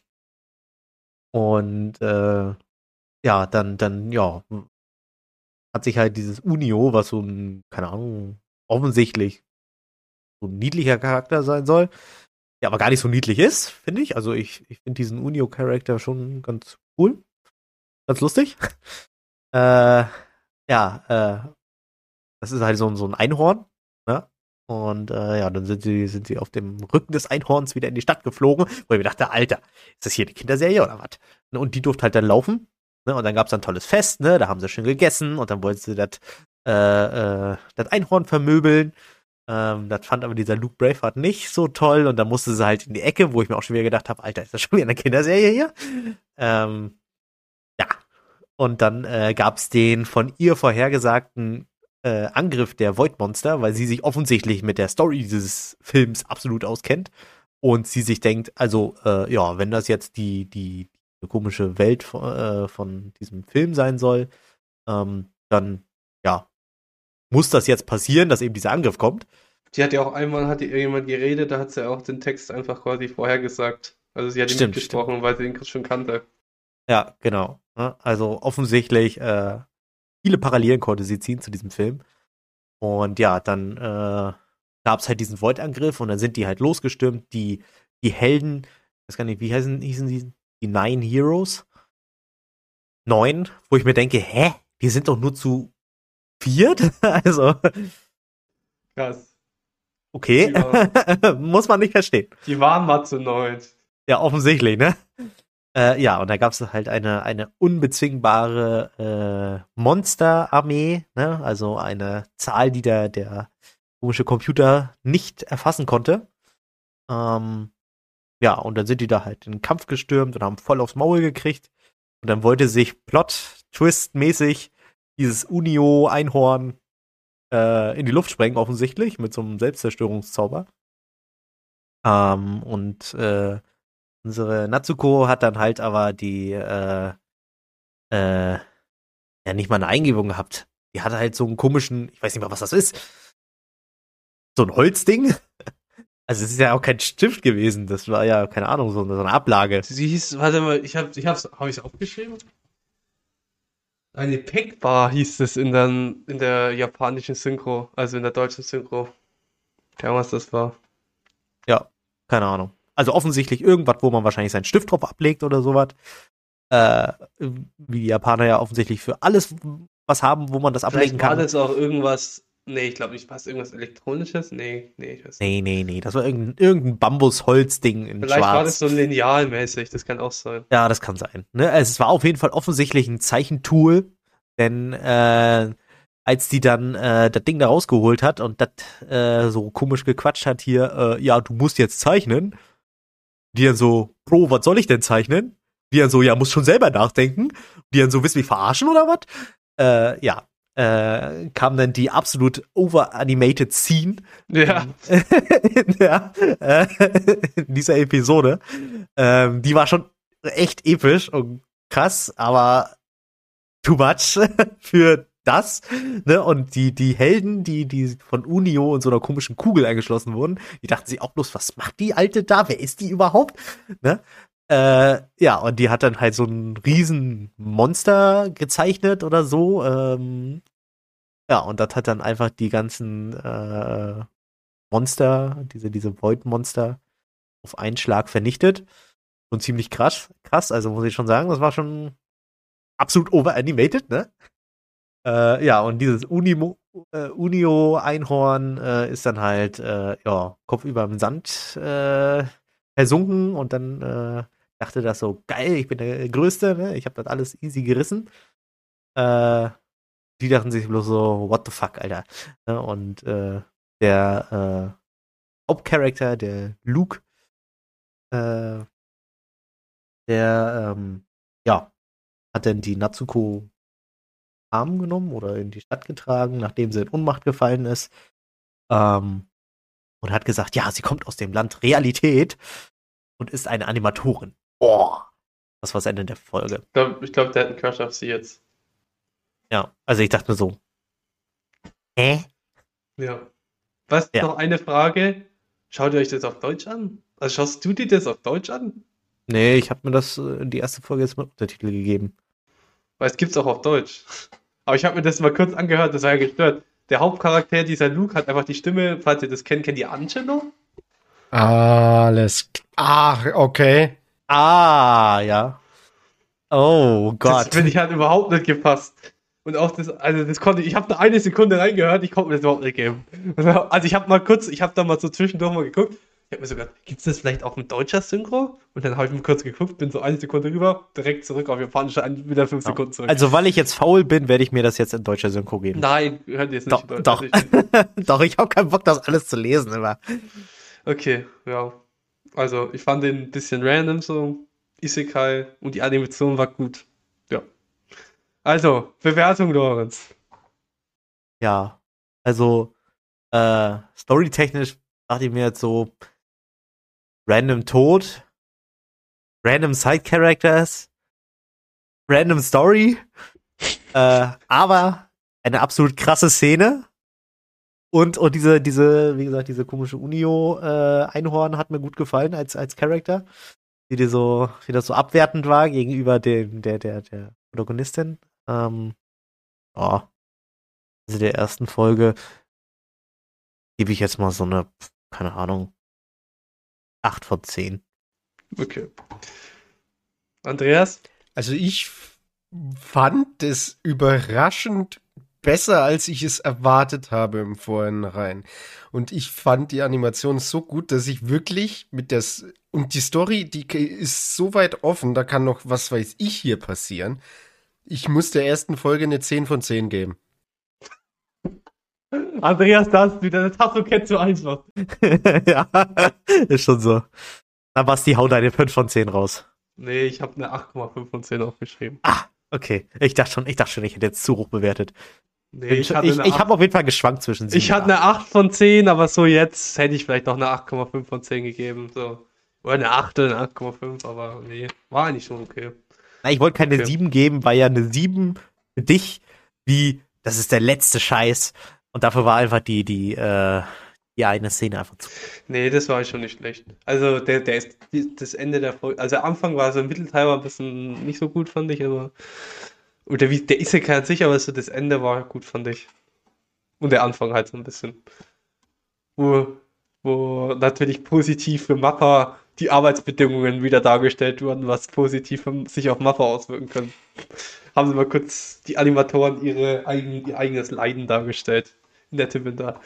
C: und äh, ja, dann, dann, ja, hat sich halt dieses Unio, was so ein, keine Ahnung, offensichtlich so ein niedlicher Charakter sein soll, der aber gar nicht so niedlich ist, finde ich. Also ich, ich finde diesen Unio-Charakter schon ganz cool. Ganz lustig. äh, ja, äh, das ist halt so, ein- so ein Einhorn, ne? Und äh, ja, dann sind sie, sind sie auf dem Rücken des Einhorns wieder in die Stadt geflogen, wo ich mir dachte, Alter, ist das hier eine Kinderserie oder was? Und die durfte halt dann laufen. Ne? Und dann gab's dann ein tolles Fest, ne? Da haben sie schön gegessen und dann wollten sie das äh, äh, das Einhorn vermöbeln. Ähm, das fand aber dieser Luke Braveheart nicht so toll und dann musste sie halt in die Ecke, wo ich mir auch schon wieder gedacht habe, Alter, ist das schon wieder eine Kinderserie hier? Ähm, ja. Und dann äh, gab's den von ihr vorhergesagten äh, Angriff der Void-Monster, weil sie sich offensichtlich mit der Story dieses Films absolut auskennt und sie sich denkt, also äh, ja, wenn das jetzt die die, die komische Welt von, äh, von diesem Film sein soll, ähm, dann ja, muss das jetzt passieren, dass eben dieser Angriff kommt.
D: Die hat ja auch einmal, hat ihr jemand geredet, da hat sie auch den Text einfach quasi vorhergesagt. Also sie hat ihn
C: Stimmt,
D: mitgesprochen, weil sie ihn schon kannte.
C: Ja, genau. Ne? Also offensichtlich äh, viele Parallelen konnte sie ziehen zu diesem Film. Und ja, dann äh, gab es halt diesen Void-Angriff und dann sind die halt losgestürmt. Die, die Helden, ich weiß gar nicht, wie heißen, hießen die? Die Nine Heroes? Neun, wo ich mir denke, hä? Die sind doch nur zu viert? Also,
D: Krass.
C: okay,
D: Ja.
C: muss man nicht verstehen.
D: Die waren mal zu neunt.
C: Ja, offensichtlich, ne? Äh, ja, und da gab es halt eine, eine unbezwingbare äh, Monsterarmee, ne? Also eine Zahl, die der, der komische Computer nicht erfassen konnte. Ähm, ja, und dann sind die da halt in den Kampf gestürmt und haben voll aufs Maul gekriegt. Und dann wollte sich Plot-Twist-mäßig dieses Unio-Einhorn äh, in die Luft sprengen, offensichtlich, mit so einem Selbstzerstörungszauber. Ähm, und äh, unsere Natsuko hat dann halt aber die, äh, äh, ja, nicht mal eine Eingebung gehabt. Die hatte halt so einen komischen, ich weiß nicht mal, was das ist. So ein Holzding. Also es ist ja auch kein Stift gewesen. Das war ja, keine Ahnung, so eine, so eine Ablage.
D: Sie hieß, warte mal, ich hab, ich hab's, hab ich's aufgeschrieben? Eine Pegbar hieß es in der, in der japanischen Synchro, also in der deutschen Synchro. Ja, was das war.
C: Ja, keine Ahnung. Also offensichtlich irgendwas, wo man wahrscheinlich seinen Stift drauf ablegt oder sowas. Äh, wie die Japaner ja offensichtlich für alles was haben, wo man das ablegen
D: Vielleicht war
C: kann.
D: das auch irgendwas, nee, ich glaube nicht, war es irgendwas Elektronisches? Nee, nee, ich weiß nicht.
C: Nee, nee, nee. Das war irgendein, irgendein Bambus-Holzding in
D: Vielleicht war das
C: Schwarz.
D: so linealmäßig, das kann auch sein.
C: Ja, das kann sein. Ne? Also es war auf jeden Fall offensichtlich ein Zeichentool, denn äh, als die dann äh, das Ding da rausgeholt hat und das äh, so komisch gequatscht hat hier, äh, ja, du musst jetzt zeichnen, die dann so, Bro, was soll ich denn zeichnen? Die dann so, ja, muss schon selber nachdenken. Die dann so, willst du mich verarschen oder was? Äh, ja, äh, kam dann die absolut over-animated Scene
D: Ja.
C: in, der, äh, in dieser Episode. Ähm, die war schon echt episch und krass, aber too much für das, ne? Und die, die Helden, die, die von Unio in so einer komischen Kugel eingeschlossen wurden, die dachten sich auch bloß, was macht die Alte da? Wer ist die überhaupt? Ne? Äh, ja, und die hat dann halt so ein riesen Monster gezeichnet oder so. Ähm, ja, und das hat dann einfach die ganzen äh, Monster, diese, diese Void-Monster auf einen Schlag vernichtet. Und ziemlich krass, krass, also muss ich schon sagen, das war schon absolut overanimated, ne? Äh, ja, und dieses Unimo, äh, Unio-Einhorn äh, ist dann halt, äh, ja, kopfüber im Sand äh, versunken und dann äh, dachte das so, geil, ich bin der Größte, ne? Ich habe das alles easy gerissen. Äh, die dachten sich bloß so, what the fuck, Alter. Ne? Und äh, der äh, Hauptcharakter, der Luke, äh, der, ähm, ja, hat dann die Natsuko Arm genommen oder in die Stadt getragen, nachdem sie in Ohnmacht gefallen ist. Ähm, und hat gesagt, ja, sie kommt aus dem Land Realität und ist eine Animatorin. Boah. Das war das Ende der Folge.
D: Ich glaube, ich glaub, der hat einen Crush auf sie jetzt.
C: Ja, also ich dachte mir so, hä?
D: Ja. Was,
C: Ja.
D: noch eine Frage? Schaut ihr euch das auf Deutsch an? Also schaust du dir das auf Deutsch an?
C: Nee, ich habe mir das äh, die erste Folge jetzt mit Untertitel gegeben.
D: Weil es gibt's auch auf Deutsch. Aber ich habe mir das mal kurz angehört, das war ja gestört. Der Hauptcharakter, dieser Luke, hat einfach die Stimme, falls ihr das kennt, kennt ihr Angelo?
B: Alles. Ach, okay.
C: Ah, ja. Oh
D: Das
C: Gott.
D: finde ich halt überhaupt nicht gepasst. Und auch das, also das konnte ich, ich habe da eine Sekunde reingehört, ich konnte mir das überhaupt nicht geben. Also ich habe mal kurz, ich habe da mal so zwischendurch mal geguckt, ich habe mir so gedacht, gibt es das vielleicht auch mit deutscher Synchro? Und dann habe ich mir kurz geguckt, bin so eine Sekunde rüber, direkt zurück auf japanische, wieder fünf
C: Ja.
D: Sekunden zurück.
C: Also, weil ich jetzt faul bin, werde ich mir das jetzt in deutscher Synchro geben.
D: Nein, hört jetzt
C: Doch,
D: nicht. in
C: doch.
D: Deutsch.
C: Doch, ich habe keinen Bock, das alles zu lesen immer.
D: Okay, ja. Also ich fand den ein bisschen random so, Isekai, und die Animation war gut. Ja. Also, Bewertung, Lorenz.
C: Ja, also äh, storytechnisch dachte ich mir jetzt so random Tod, random Side Characters, random Story, äh, aber eine absolut krasse Szene und und diese diese wie gesagt diese komische Unio äh, Einhorn hat mir gut gefallen als als Charakter, wie die so wie das so abwertend war gegenüber dem der der der Protagonistin. Ähm, oh. Also der ersten Folge gebe ich jetzt mal so eine, keine Ahnung, acht von zehn.
D: Okay. Andreas?
B: Also ich f- fand es überraschend besser, als ich es erwartet habe im Vorhinein. Und ich fand die Animation so gut, dass ich wirklich mit der S- und die Story, die k- ist so weit offen, da kann noch was weiß ich hier passieren. Ich muss der ersten Folge eine zehn von zehn geben.
D: Andreas, da hast du wieder eine Tasso-Cat zu einfach.
C: Ja, ist schon so. Na Basti, hau deine fünf von zehn raus.
D: Nee, ich habe eine acht Komma fünf von zehn aufgeschrieben.
C: Ah, okay. Ich dachte schon, ich dachte schon, ich hätte jetzt zu hoch bewertet.
D: Nee,
C: Ich,
D: ich hatte
C: ich,
D: eine
C: ich
D: acht-
C: habe auf jeden Fall geschwankt zwischen sieben
D: Ich hatte
C: und
D: eine acht von zehn, aber so jetzt hätte ich vielleicht noch eine acht Komma fünf von zehn gegeben. So. Oder eine acht oder eine acht Komma fünf, aber nee, war eigentlich schon okay.
C: Na, ich wollte keine
D: Okay.
C: sieben geben, weil ja eine sieben für dich wie, das ist der letzte Scheiß. Und dafür war einfach die, die, äh, die eine Szene einfach zu.
D: Nee, das war schon nicht schlecht. Also der, der ist die- das Ende der Folge. Also der Anfang war so, ein Mittelteil war ein bisschen nicht so gut, fand ich, aber. Oder wie, der Isekai an sich, aber so das Ende war gut, fand ich. Und der Anfang halt so ein bisschen. Wo, wo natürlich positiv für Mappa die Arbeitsbedingungen wieder dargestellt wurden, was positiv für- sich auf Mappa auswirken kann. Haben sie mal kurz die Animatoren ihre eigen, ihr eigenes Leiden dargestellt. Nette Winter.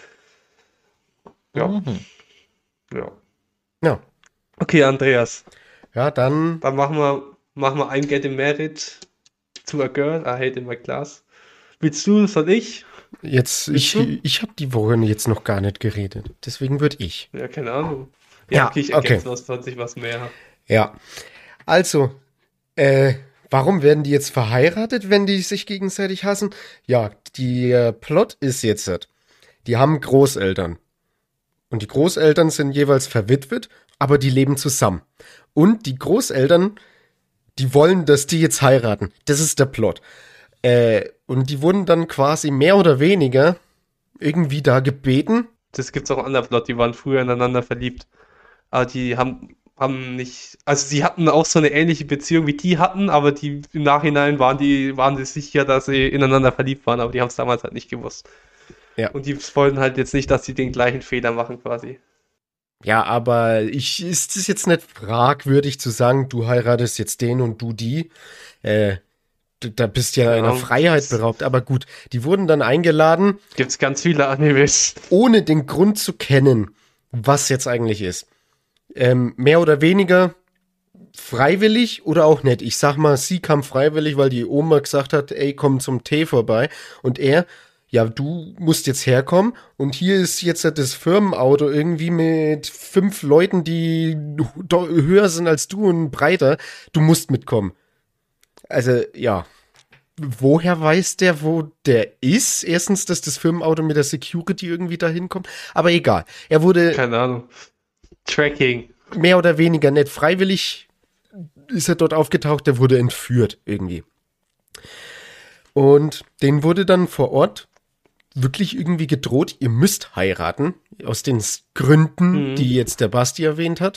D: Ja,
C: Mhm.
D: ja.
B: Ja,
D: Okay, Andreas.
B: ja, dann
D: Dann machen wir, machen wir ein Get Married to a Girl, I Hate in My Class. Willst du, soll ich?
B: jetzt, ich,
D: Willst du?
B: ich habe die Woche jetzt noch gar nicht geredet. Deswegen würde ich.
D: Ja, keine Ahnung.
B: Ja,
D: Ja, okay, ich
B: okay.
D: ergänze was, falls ich was mehr.
B: Ja. Also, äh, warum werden die jetzt verheiratet, wenn die sich gegenseitig hassen? Ja, die äh, Plot ist jetzt, äh, die haben Großeltern. Und die Großeltern sind jeweils verwitwet, aber die leben zusammen. Und die Großeltern, die wollen, dass die jetzt heiraten. Das ist der Plot. Äh, und die wurden dann quasi mehr oder weniger irgendwie da gebeten.
D: Das gibt's auch in anderen Plot, die waren früher ineinander verliebt. Aber die haben, haben nicht, also sie hatten auch so eine ähnliche Beziehung wie die hatten, aber die im Nachhinein waren die, waren sie sicher, dass sie ineinander verliebt waren, aber die haben es damals halt nicht gewusst.
B: Ja.
D: Und die wollten halt jetzt nicht, dass sie den gleichen Fehler machen quasi.
B: Ja, aber ich, ist es jetzt nicht fragwürdig zu sagen, du heiratest jetzt den und du die? Äh, d- da bist ja
D: Ja,
B: einer Freiheit
D: das-
B: beraubt. Aber gut, die wurden dann eingeladen,
D: Gibt's ganz viele Animes.
B: ohne den Grund zu kennen, was jetzt eigentlich ist. Ähm, mehr oder weniger freiwillig oder auch nicht. Ich sag mal, sie kam freiwillig, weil die Oma gesagt hat, ey, komm zum Tee vorbei. Und er, ja, du musst jetzt herkommen. Und hier ist jetzt das Firmenauto irgendwie mit fünf Leuten, die do- höher sind als du und breiter. Du musst mitkommen. Also, ja. Woher weiß der, wo der ist? Erstens, dass das Firmenauto mit der Security irgendwie dahin kommt. Aber egal. Er wurde
D: Keine Ahnung. Tracking.
B: mehr oder weniger nicht freiwillig ist er dort aufgetaucht, der wurde entführt irgendwie. Und denen wurde dann vor Ort wirklich irgendwie gedroht, ihr müsst heiraten, aus den S- Gründen,
D: Mhm.
B: die jetzt der Basti erwähnt hat.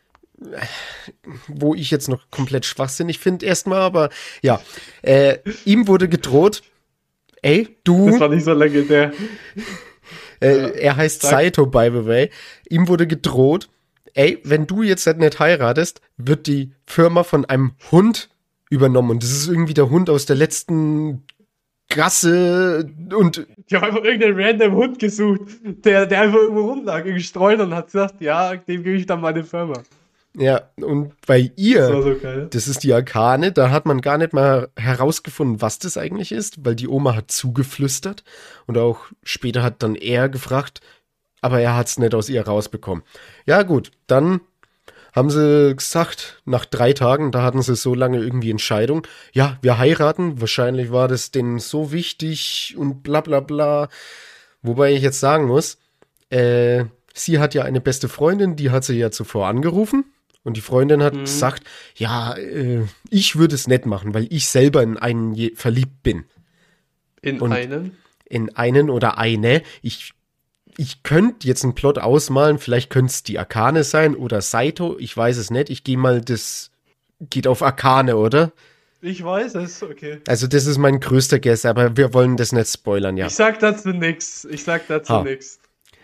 B: Wo ich jetzt noch komplett schwachsinnig finde erstmal, aber ja, äh, ihm wurde gedroht, ey,
D: Das
B: du,
D: war nicht so legendär.
B: äh, er heißt
D: sag.
B: Saito, by the way, ihm wurde gedroht, ey, wenn du jetzt halt nicht heiratest, wird die Firma von einem Hund übernommen. Und das ist irgendwie der Hund aus der letzten Gasse und
D: Die haben einfach irgendeinen random Hund gesucht, der, der einfach irgendwo rumlag, gestreut und hat gesagt, ja, dem gebe ich dann meine Firma.
B: ja, und bei ihr,
D: Das war so geil.
B: das ist die Arkane, da hat man gar nicht mal herausgefunden, was das eigentlich ist, weil die Oma hat zugeflüstert und auch später hat dann er gefragt, aber er hat es nicht aus ihr rausbekommen. Ja gut, dann haben sie gesagt, nach drei Tagen, da hatten sie so lange irgendwie Entscheidung, ja, wir heiraten, wahrscheinlich war das denen so wichtig und bla bla bla. Wobei ich jetzt sagen muss, äh, sie hat ja eine beste Freundin, die hat sie ja zuvor angerufen und die Freundin hat
D: Mhm.
B: gesagt, ja, äh, ich würde es nicht machen, weil ich selber in einen je verliebt bin.
D: In
B: Und-
D: einen.
B: In einen oder eine. Ich Ich könnte jetzt einen Plot ausmalen, vielleicht könnte es die Arkane sein oder Saito, ich weiß es nicht. Ich gehe mal, das geht auf Arkane, oder?
D: Ich weiß es, okay.
B: Also das ist mein größter Guess, aber wir wollen das nicht spoilern, ja.
D: Ich sag dazu nix. Ich sag dazu
B: Ha.
D: nix.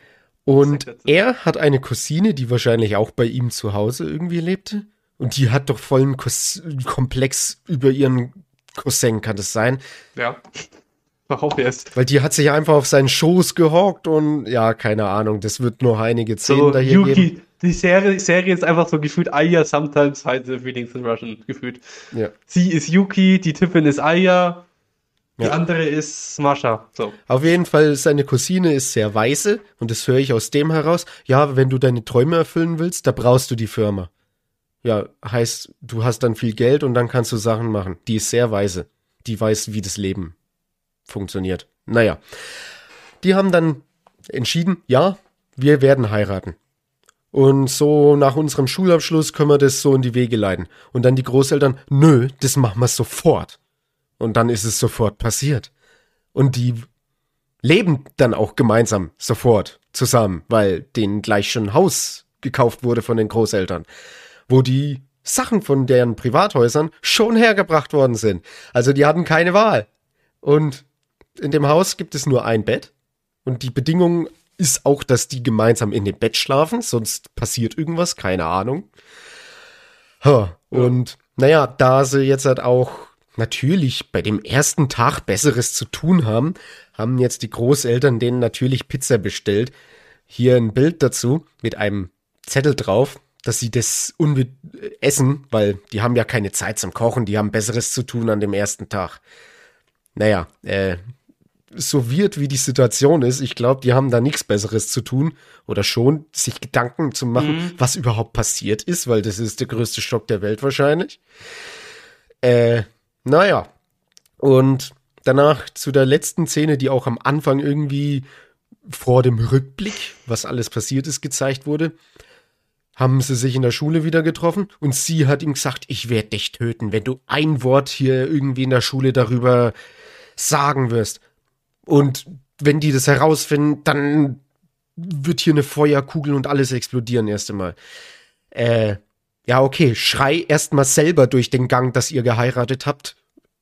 B: Und
D: sag dazu.
B: er hat eine Cousine, die wahrscheinlich auch bei ihm zu Hause irgendwie lebte. Und die hat doch vollen Kos Komplex über ihren Cousin, kann das sein?
D: Ja. Behaupte es.
B: Weil die hat sich einfach auf seinen Schoß gehockt und ja, keine Ahnung, das wird noch einige Szenen
D: So,
B: da hier geben.
D: Yuki, die Serie, Serie ist einfach so gefühlt Aya, sometimes hide the feelings in Russian, gefühlt.
B: Ja.
D: Sie ist Yuki, die Typin ist Aya, die
B: Ja.
D: andere ist Mascha. So.
B: Auf jeden Fall, seine Cousine ist sehr weise und das höre ich aus dem heraus. Ja, wenn du deine Träume erfüllen willst, da brauchst du die Firma. Ja, heißt, du hast dann viel Geld und dann kannst du Sachen machen. Die ist sehr weise. Die weiß, wie das Leben funktioniert. Naja, die haben dann entschieden, ja, wir werden heiraten. Und so nach unserem Schulabschluss können wir das so in die Wege leiten. Und dann die Großeltern, nö, das machen wir sofort. Und dann ist es sofort passiert. Und die leben dann auch gemeinsam sofort zusammen, weil denen gleich schon ein Haus gekauft wurde von den Großeltern, wo die Sachen von deren Privathäusern schon hergebracht worden sind. Also die hatten keine Wahl. Und in dem Haus gibt es nur ein Bett. Und die Bedingung ist auch, dass die gemeinsam in dem Bett schlafen, sonst passiert irgendwas, keine Ahnung. Ha. Und naja, da sie jetzt halt auch natürlich bei dem ersten Tag Besseres zu tun haben, haben jetzt die Großeltern denen natürlich Pizza bestellt. Hier ein Bild dazu mit einem Zettel drauf, dass sie das unbe essen, weil die haben ja keine Zeit zum Kochen, die haben Besseres zu tun an dem ersten Tag. Naja, äh, so wird wie die Situation ist, ich glaube, die haben da nichts Besseres zu tun oder schon sich Gedanken zu machen,
D: Mhm.
B: was überhaupt passiert ist, weil das ist der größte Schock der Welt wahrscheinlich. Äh, naja, und danach zu der letzten Szene, die auch am Anfang irgendwie vor dem Rückblick, was alles passiert ist, gezeigt wurde, haben sie sich in der Schule wieder getroffen und sie hat ihm gesagt, ich werde dich töten, wenn du ein Wort hier irgendwie in der Schule darüber sagen wirst. Und wenn die das herausfinden, dann wird hier eine Feuerkugel und alles explodieren erst einmal. Äh, ja, okay, schrei erst mal selber durch den Gang, dass ihr geheiratet habt.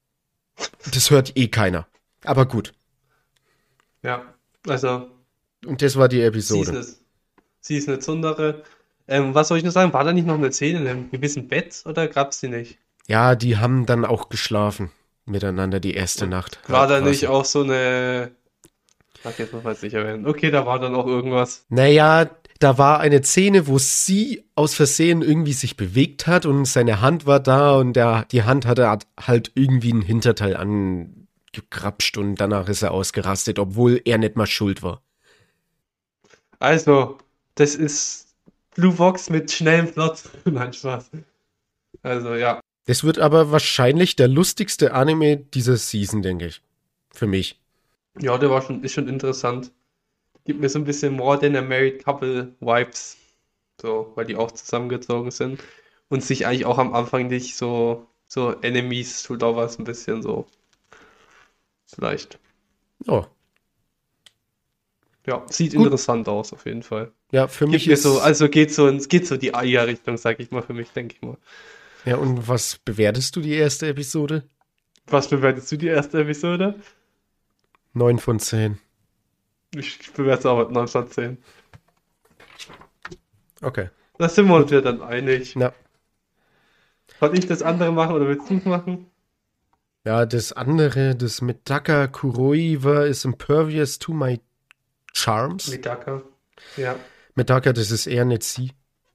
B: Das hört eh keiner. Aber gut.
D: Ja, also,
B: Und das war die
D: sie ist
B: Episode.
D: eine, sie ist eine Zundere. Ähm, was soll ich nur sagen? War da nicht noch eine Szene in einem gewissen Bett oder gab's die nicht?
B: Ja, die haben dann auch geschlafen miteinander die erste Nacht.
D: War da
B: quasi.
D: nicht auch so eine. Ach, jetzt muss man es nicht erwähnen. Okay, da war dann auch irgendwas.
B: Naja, da war eine Szene, wo sie aus Versehen irgendwie sich bewegt hat und seine Hand war da und der, die Hand hatte halt irgendwie ein Hinterteil angekrapscht und danach ist er ausgerastet, obwohl er nicht mal schuld war.
D: Also, das ist Blue Box mit schnellem Plot. Nein, Spaß. Also, ja.
B: Das wird aber wahrscheinlich der lustigste Anime dieser Season, denke ich. Für mich.
D: Ja, der war schon, ist schon interessant. Gibt mir so ein bisschen More Than a Married Couple Vibes. So, weil die auch zusammengezogen sind. Und sich eigentlich auch am Anfang nicht so, so Enemies to Lovers ein bisschen so. Vielleicht.
B: Oh.
D: Ja, sieht
B: Gut.
D: interessant aus, auf jeden Fall.
B: Ja, für
D: Gibt
B: mich
D: mir
B: ist
D: so, also geht so ins, geht so die Aya-Richtung, sag ich mal, für mich, denke ich mal.
B: Ja, und was bewertest du die erste Episode?
D: Was bewertest du die erste Episode?
B: Neun von zehn.
D: Ich bewerte es auch mit neun von zehn.
B: Okay.
D: Da sind wir uns ja dann einig.
B: Na,
D: Soll ich das andere machen oder willst du es machen?
B: Ja, das andere, das Medaka Kuroiwa ist impervious to my charms.
D: Medaka. Ja.
B: Medaka, das ist eher nicht sie.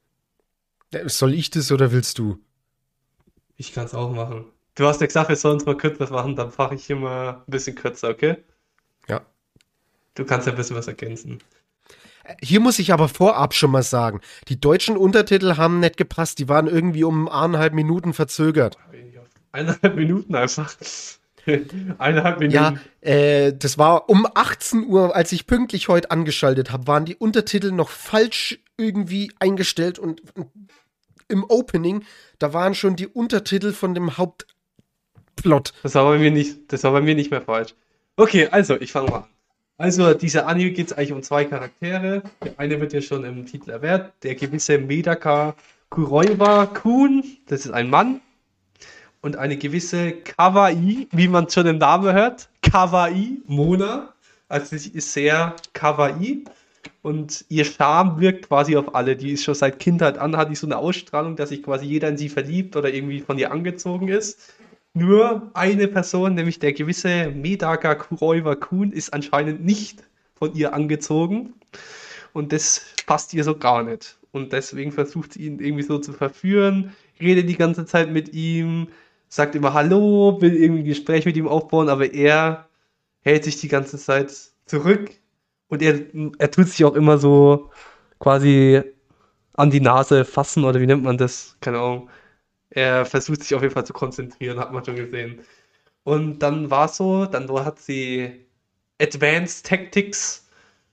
B: Soll ich das oder willst du?
D: Ich kann es auch machen. Du hast ja gesagt, wir sollen es mal kürzer machen, dann mache ich immer ein bisschen kürzer, okay?
B: Ja.
D: Du kannst ja ein bisschen was ergänzen.
B: Hier muss ich aber vorab schon mal sagen, die deutschen Untertitel haben nicht gepasst, die waren irgendwie um eineinhalb Minuten verzögert.
D: Eineinhalb Minuten einfach. Eineinhalb Minuten.
B: Ja, äh, das war um achtzehn Uhr, als ich pünktlich heute angeschaltet habe, waren die Untertitel noch falsch irgendwie eingestellt und im Opening, da waren schon die Untertitel von dem Hauptplot.
D: Das war bei mir nicht, das war bei mir nicht mehr falsch. Okay, also, ich fange mal an. Also, dieser Anime geht es eigentlich um zwei Charaktere. Der eine wird ja schon im Titel erwähnt, der gewisse Medaka Kuroiwa-kun, das ist ein Mann. Und eine gewisse Kawaii, wie man schon im Namen hört, Kawaii, Mona. Also sie ist sehr Kawaii und ihr Charme wirkt quasi auf alle. Die ist schon seit Kindheit an, hat die so eine Ausstrahlung, dass sich quasi jeder in sie verliebt oder irgendwie von ihr angezogen ist. Nur eine Person, nämlich der gewisse Medaka Kuroiwa-kun, ist anscheinend nicht von ihr angezogen. Und das passt ihr so gar nicht. Und deswegen versucht sie ihn irgendwie so zu verführen, redet die ganze Zeit mit ihm, sagt immer Hallo, will irgendwie ein Gespräch mit ihm aufbauen, aber er hält sich die ganze Zeit zurück und er, er tut sich auch immer so quasi an die Nase fassen oder wie nennt man das? Keine Ahnung. Er versucht sich auf jeden Fall zu konzentrieren, hat man schon gesehen. Und dann war es so, dann hat sie Advanced Tactics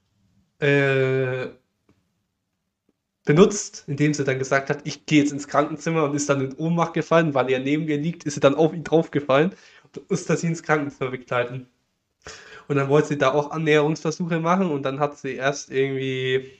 D: äh, benutzt, indem sie dann gesagt hat, ich gehe jetzt ins Krankenzimmer und ist dann in Ohnmacht gefallen, weil er neben mir liegt, ist sie dann auf ihn draufgefallen und musste sie ins Krankenzimmer begleiten. Und dann wollte sie da auch Annäherungsversuche machen und dann hat sie erst irgendwie,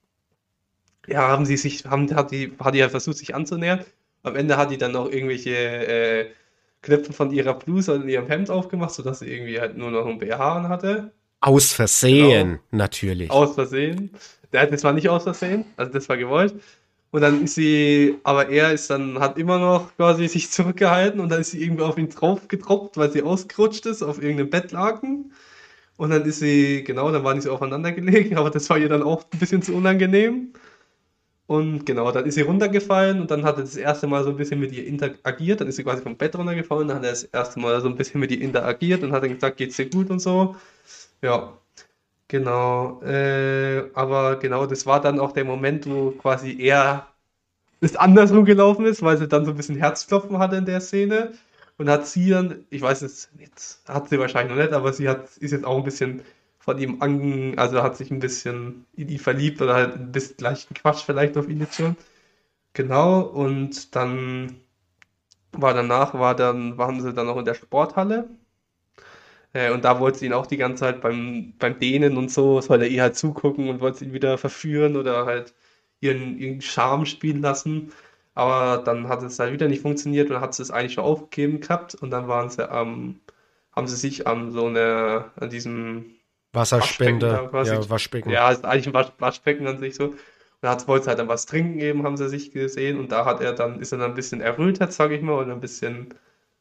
D: ja, haben sie sich, haben, hat die, hat die halt versucht, sich anzunähern. Am Ende hat die dann noch irgendwelche äh, Knöpfe von ihrer Bluse oder ihrem Hemd aufgemacht, sodass sie irgendwie halt nur noch ein B H an hatte.
B: Aus Versehen, genau. Natürlich.
D: Aus Versehen. Ja, das war nicht aus Versehen, also das war gewollt. Und dann ist sie, aber er ist dann, hat immer noch quasi sich zurückgehalten und dann ist sie irgendwie auf ihn drauf getroppt, weil sie ausgerutscht ist auf irgendeinem Bettlaken. Und dann ist sie, genau, dann waren die so aufeinander gelegen, aber das war ihr dann auch ein bisschen zu unangenehm. Und genau, dann ist sie runtergefallen und dann hat er das erste Mal so ein bisschen mit ihr interagiert. Dann ist sie quasi vom Bett runtergefallen, dann hat er das erste Mal so ein bisschen mit ihr interagiert und hat dann gesagt, geht's dir gut und so. Ja, genau. Äh, aber genau, das war dann auch der Moment, wo quasi er das andersrum gelaufen ist, weil sie dann so ein bisschen Herzklopfen hatte in der Szene. Und hat sie dann, ich weiß es jetzt, hat sie wahrscheinlich noch nicht, aber sie hat, ist jetzt auch ein bisschen von ihm an, also hat sich ein bisschen in ihn verliebt oder halt ein bisschen leichten Quatsch vielleicht auf ihn jetzt schon. Genau, und dann war danach, war dann, waren sie dann noch in der Sporthalle. Äh, und da wollte sie ihn auch die ganze Zeit beim, beim Dehnen und so, soll er ihr halt zugucken und wollte ihn wieder verführen oder halt ihren, ihren Charme spielen lassen. Aber dann hat es halt wieder nicht funktioniert und hat sie es eigentlich schon aufgegeben gehabt. Und dann waren sie am, haben sie sich an so einer, an diesem
B: Wasserspender,
D: quasi,
B: ja, Waschbecken.
D: Ja, ist eigentlich ein Wasch, Waschbecken an sich so. Und da wollte sie halt dann was trinken geben, haben sie sich gesehen. Und da hat er dann, ist er dann ein bisschen errötet, sag ich mal, und ein bisschen,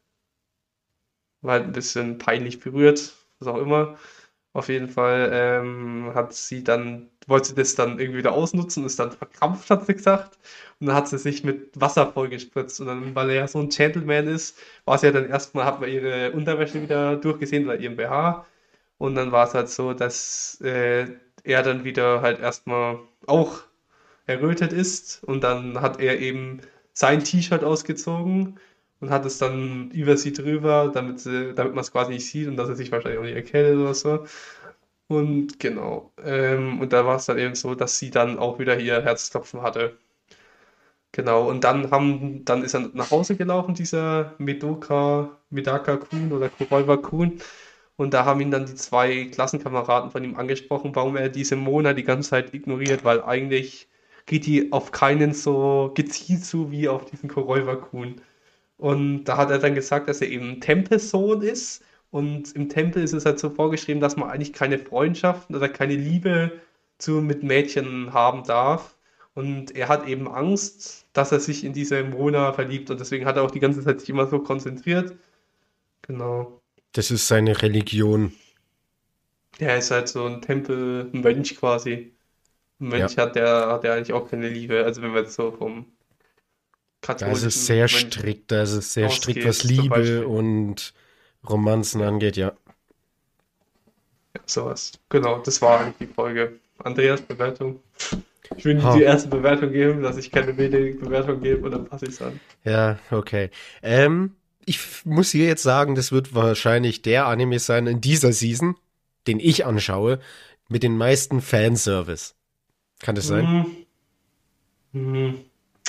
D: war halt ein bisschen peinlich berührt, was auch immer. Auf jeden Fall ähm, hat sie dann, wollte sie das dann irgendwie wieder ausnutzen, ist dann verkrampft, hat sie gesagt. Und dann hat sie sich mit Wasser vollgespritzt. Und dann, weil er ja so ein Gentleman ist, war es ja dann erstmal, hat man ihre Unterwäsche wieder durchgesehen oder ihren B H. Und dann war es halt so, dass äh, er dann wieder halt erstmal auch errötet ist. Und dann hat er eben sein T-Shirt ausgezogen und hat es dann über sie drüber, damit, sie, damit man es quasi nicht sieht und dass er sich wahrscheinlich auch nicht erkennt oder so. Und genau. Ähm, und da war es dann eben so, dass sie dann auch wieder hier Herzklopfen hatte. Genau. Und dann haben, dann ist er nach Hause gelaufen, dieser Medoka, Medaka-kun oder Kuroiwa-kun. Und da haben ihn dann die zwei Klassenkameraden von ihm angesprochen, warum er diese Mona die ganze Zeit ignoriert, weil eigentlich geht die auf keinen so gezielt zu wie auf diesen Kuroiwa-kun. Und da hat er dann gesagt, dass er eben ein Tempelsohn ist. Und im Tempel ist es halt so vorgeschrieben, dass man eigentlich keine Freundschaften oder keine Liebe zu mit Mädchen haben darf. Und er hat eben Angst, dass er sich in diese Mona verliebt. Und deswegen hat er auch die ganze Zeit sich immer so konzentriert. Genau.
B: Das ist seine Religion.
D: Ja, er ist halt so ein Tempel, ein Mönch quasi. Ein Mönch hat der, hat der eigentlich auch keine Liebe. Also wenn wir jetzt so vom
B: Da ist es
D: katholischen
B: sehr
D: Mönch
B: strikt, da ist es sehr strikt,
D: ausgeht,
B: was
D: zum
B: Liebe
D: Beispiel.
B: und Romanzen angeht, ja.
D: Ja, sowas. Genau, das war eigentlich die Folge. Andreas Bewertung. Ich will
B: Ha.
D: die erste Bewertung geben, dass ich keine wenig Bewertung gebe und dann passe ich es an.
B: Ja, okay. Ähm, ich f- muss hier jetzt sagen, das wird wahrscheinlich der Anime sein in dieser Season, den ich anschaue, mit den meisten Fanservice. Kann das sein?
D: Hm. Hm.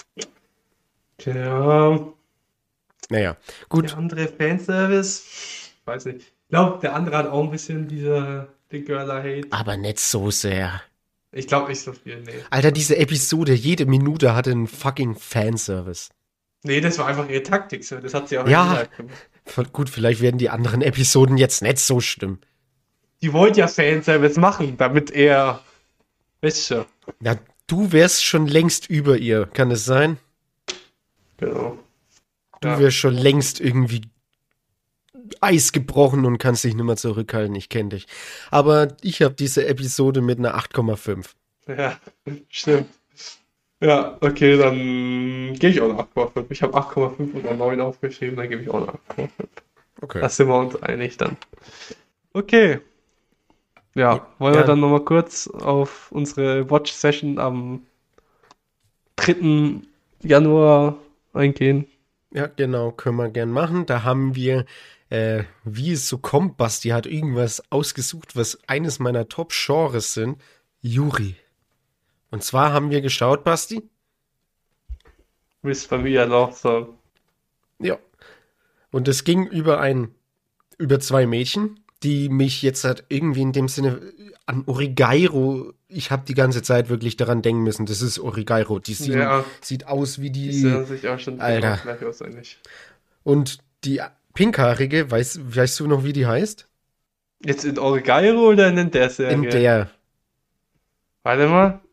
D: Tja,
B: Naja, gut.
D: der andere Fanservice, weiß nicht. Ich glaube, der andere hat auch ein bisschen diese The Girl I Hate.
B: Aber nicht so sehr.
D: Ich glaube nicht so viel, nee.
B: Alter, diese Episode, jede Minute hatte einen fucking Fanservice.
D: Nee, das war einfach ihre Taktik, so. Das hat sie auch
B: Ja.
D: in Wahrheit gemacht.
B: Voll gut, vielleicht werden die anderen Episoden jetzt nicht so schlimm.
D: Die wollte ja Fanservice machen, damit er, weißt du,
B: Ja, du wärst schon längst über ihr, kann es sein?
D: genau.
B: Du
D: Ja.
B: wärst schon längst irgendwie Eis gebrochen und kannst dich nicht mehr zurückhalten. Ich kenne dich. Aber ich habe diese Episode mit einer acht Komma fünf.
D: Ja, stimmt. Ja, okay, dann gebe ich auch eine acht Komma fünf. Ich habe acht Komma fünf oder neun aufgeschrieben, dann gebe ich auch eine acht Komma fünf.
B: Okay.
D: Da sind wir uns einig dann. Okay. Ja, wollen wir
B: Ja.
D: dann nochmal kurz auf unsere Watch-Session am dritten Januar eingehen?
B: Ja, genau, können wir gern machen. Da haben wir, äh, wie es so kommt, Basti hat irgendwas ausgesucht, was eines meiner Top-Genres sind. Yuri. Und zwar haben wir geschaut, Basti.
D: Willst bei mir noch so.
B: Ja. Und es ging über ein, über zwei Mädchen, die mich jetzt halt irgendwie in dem Sinne an Origairo, ich habe die ganze Zeit wirklich daran denken müssen, das ist Origairo. Die sieht,
D: Ja,
B: sieht aus wie
D: die
B: die,
D: sehen sich auch schon
B: Alter.
D: genau gleich aus eigentlich.
B: und die pinkhaarige, weißt, weißt du noch, wie die heißt?
D: Jetzt in Origairo oder in der Serie?
B: In der,
D: Warte mal.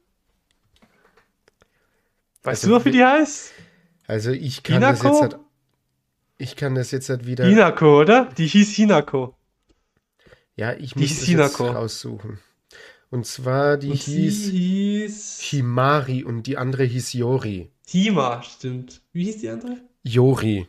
D: Weißt
B: Also
D: du noch, wie
B: wir-
D: die heißt?
B: also ich kann das
D: Hinako?
B: jetzt halt, ich kann das jetzt halt wieder,
D: Hinako, oder? Die hieß Hinako.
B: ja, ich
D: die
B: muss
D: hieß
B: das jetzt
D: Hinako.
B: raussuchen. Und zwar, die
D: Und sie
B: hieß
D: hieß
B: Himari und die andere hieß Yori.
D: Hima, stimmt. Wie hieß die andere?
B: Yori.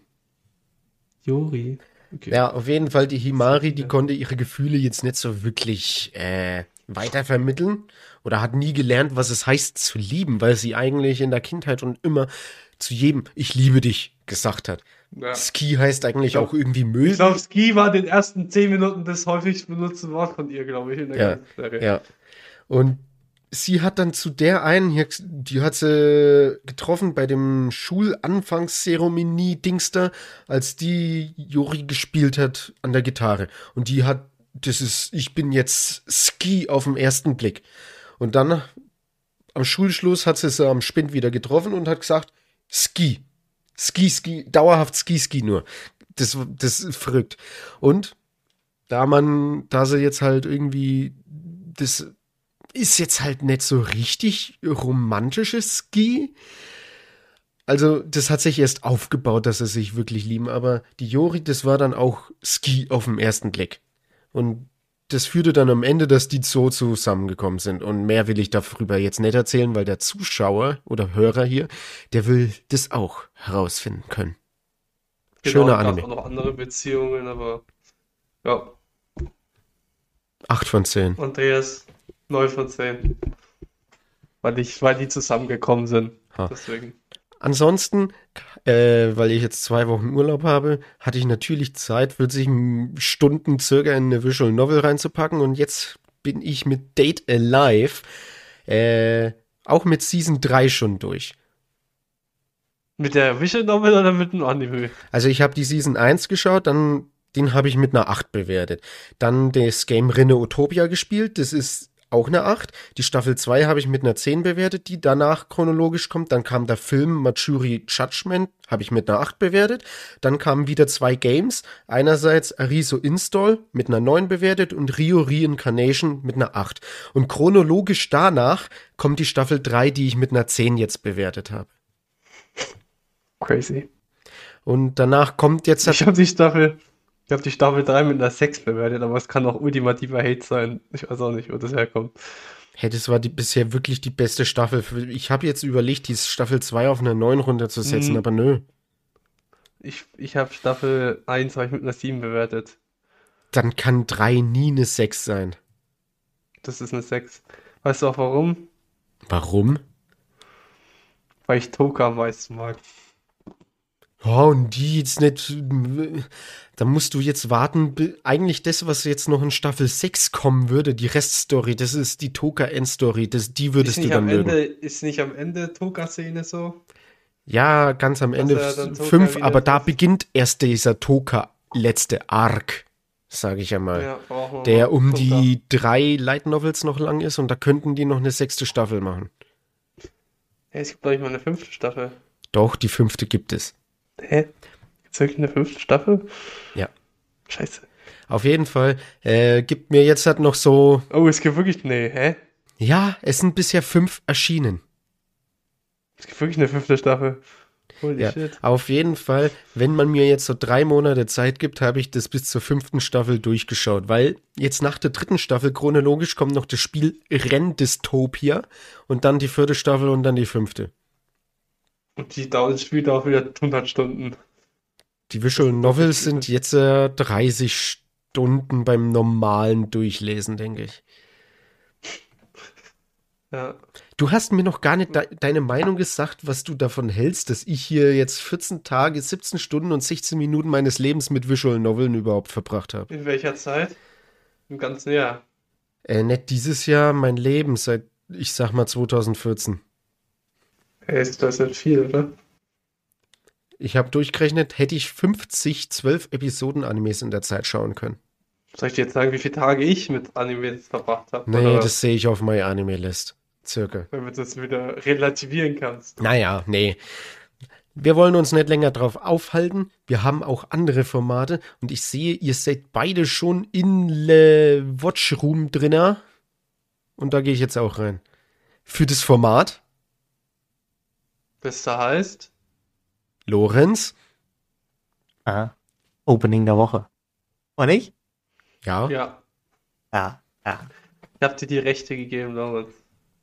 D: Yori. Okay.
B: Ja, auf jeden Fall, die Himari, die
D: Ja.
B: konnte ihre Gefühle jetzt nicht so wirklich äh, weitervermitteln oder hat nie gelernt, was es heißt zu lieben, weil sie eigentlich in der Kindheit und immer zu jedem ich liebe dich gesagt hat.
D: Ja.
B: Ski heißt eigentlich
D: glaub-
B: auch irgendwie Müll.
D: Ich glaube, Ski war in den ersten zehn Minuten das häufigst benutzte Wort von ihr, glaube ich, in der
B: Ja,
D: ganzen Serie.
B: Ja. Und sie hat dann zu der einen, hier, die hat sie getroffen bei dem Schulanfangszeremonie-Dingster, als die Yori gespielt hat an der Gitarre. Und die hat, das ist, ich bin jetzt Ski auf den ersten Blick. Und dann am Schulschluss hat sie sie am Spind wieder getroffen und hat gesagt, Ski. Ski, Ski, dauerhaft Ski, Ski nur. Das, das ist verrückt. Und da man, da sie jetzt halt irgendwie, das ist jetzt halt nicht so richtig romantisches Ski. Also, das hat sich erst aufgebaut, dass sie sich wirklich lieben, aber die Yori, das war dann auch Ski auf den ersten Blick. Und das führte dann am Ende, dass die so zusammengekommen sind. Und mehr will ich darüber jetzt nicht erzählen, weil der Zuschauer oder Hörer hier, der will das auch herausfinden können.
D: Genau,
B: Schöner
D: da gab's
B: Anime.
D: auch noch andere Beziehungen, aber ja,
B: Acht von zehn.
D: Andreas, neun von zehn. Weil ich, weil die zusammengekommen sind.
B: Ha.
D: Deswegen.
B: Ansonsten, äh, weil ich jetzt zwei Wochen Urlaub habe, hatte ich natürlich Zeit, vierzig Stunden circa in eine Visual Novel reinzupacken. Und jetzt bin ich mit Date Alive äh, auch mit Season drei schon durch.
D: Mit der Visual Novel oder mit dem Anime?
B: Also ich habe die Season eins geschaut, dann den habe ich mit einer acht bewertet. Dann das Game Rinne Utopia gespielt, das ist auch eine acht. Die Staffel zwei habe ich mit einer zehn bewertet, die danach chronologisch kommt. Dann kam der Film Matsuri Judgment, habe ich mit einer acht bewertet. Dann kamen wieder zwei Games. Einerseits Arizo Install mit einer neun bewertet und Rio Reincarnation mit einer acht. Und chronologisch danach kommt die Staffel drei, die ich mit einer zehn jetzt bewertet habe.
D: Crazy.
B: Und danach kommt jetzt...
D: Ich habe die Staffel, Ich habe die Staffel drei mit einer sechs bewertet, aber es kann auch ultimativer Hate sein. Ich weiß auch nicht, wo das herkommt.
B: Hey, das war die, bisher wirklich die beste Staffel. Für- Ich habe jetzt überlegt, die Staffel zwei auf eine neun runterzusetzen,
D: Hm.
B: aber nö.
D: Ich, ich habe Staffel eins hab ich mit einer sieben bewertet.
B: Dann kann drei nie eine sechs sein.
D: Das ist eine sechs. Weißt du auch warum?
B: Warum?
D: Weil ich Toka am meisten mag.
B: Ja, und die jetzt nicht. Da musst du jetzt warten. bi- Eigentlich das, was jetzt noch in Staffel sechs kommen würde, die Reststory, das ist die Toka-Endstory. Das, die
D: Ist
B: würdest du
D: nicht
B: dann
D: am
B: mögen.
D: Ende, ist nicht am Ende Toka-Szene so?
B: Ja, ganz am
D: Dass
B: Ende
D: er dann Toka
B: fünf,
D: wieder
B: aber da
D: trifft?
B: beginnt erst dieser Toka-letzte Arc, sage ich einmal.
D: Ja, brauchen wir
B: Der
D: mal.
B: um
D: Toka.
B: die drei Light Novels noch lang ist und da könnten die noch eine sechste Staffel machen.
D: Hey, es gibt, glaube ich, mal eine fünfte Staffel.
B: Doch, die fünfte gibt es.
D: Hä? Gibt's wirklich eine fünfte Staffel?
B: Ja.
D: Scheiße.
B: Auf jeden Fall äh, gibt mir jetzt halt noch so,
D: Oh, es gibt wirklich. Nee, hä?
B: ja, es sind bisher fünf erschienen.
D: Es gibt wirklich eine fünfte Staffel. Holy
B: Ja,
D: shit.
B: auf jeden Fall, wenn man mir jetzt so drei Monate Zeit gibt, habe ich das bis zur fünften Staffel durchgeschaut, weil jetzt nach der dritten Staffel chronologisch kommt noch das Spiel Renndystopia und dann die vierte Staffel und dann die fünfte.
D: Und die dauert, das Spiel dauert wieder hundert Stunden.
B: Die Visual
D: Das ist
B: Novels
D: wirklich
B: sind jetzt äh, dreißig Stunden beim normalen Durchlesen, denke ich.
D: Ja.
B: Du hast mir noch gar nicht de deine Meinung gesagt, was du davon hältst, dass ich hier jetzt vierzehn Tage, siebzehn Stunden und sechzehn Minuten meines Lebens mit Visual Noveln überhaupt verbracht habe.
D: In welcher Zeit? Im ganzen Jahr.
B: Äh, nicht dieses Jahr, mein Leben seit, ich sag mal, zwanzig vierzehn.
D: Hey, ist das nicht viel, oder?
B: Ich habe durchgerechnet, hätte ich fünfzig, zwölf Episoden Animes in der Zeit schauen können.
D: Soll ich dir jetzt sagen, wie viele Tage ich mit Animes verbracht habe?
B: Nee,
D: Oder
B: das sehe ich auf My Anime List. Circa.
D: damit du das wieder relativieren kannst.
B: Naja, nee. Wir wollen uns nicht länger drauf aufhalten. Wir haben auch andere Formate und ich sehe, ihr seid beide schon in Le Watchroom drinne. Und da gehe ich jetzt auch rein. Für das Format,
D: Bis da heißt.
B: Lorenz.
C: Ah, Opening der Woche. Und nicht?
B: Ja.
D: Ja.
C: Ja, ja.
D: Ich hab dir die Rechte gegeben, Lorenz.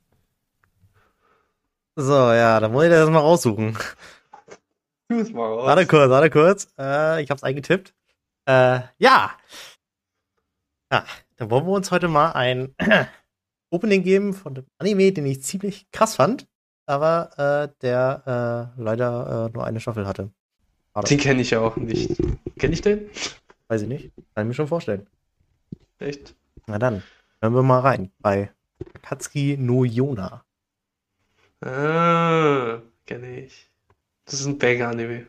C: So, ja, dann muss ich das mal raussuchen.
D: Tu es mal raus.
C: Warte kurz, warte kurz. Äh, ich hab's eingetippt. Äh, ja. Ja, dann wollen wir uns heute mal ein Opening geben von dem Anime, den ich ziemlich krass fand, aber äh, der äh, leider äh, nur eine Staffel hatte. Schade.
D: Den kenne ich ja auch nicht. Kenn ich den?
C: Weiß ich nicht. Kann ich mir schon vorstellen.
D: Echt?
C: Na dann, hören wir mal rein bei Akatsuki no Yona.
D: Ah, kenne ich. Das ist ein Banger-Anime.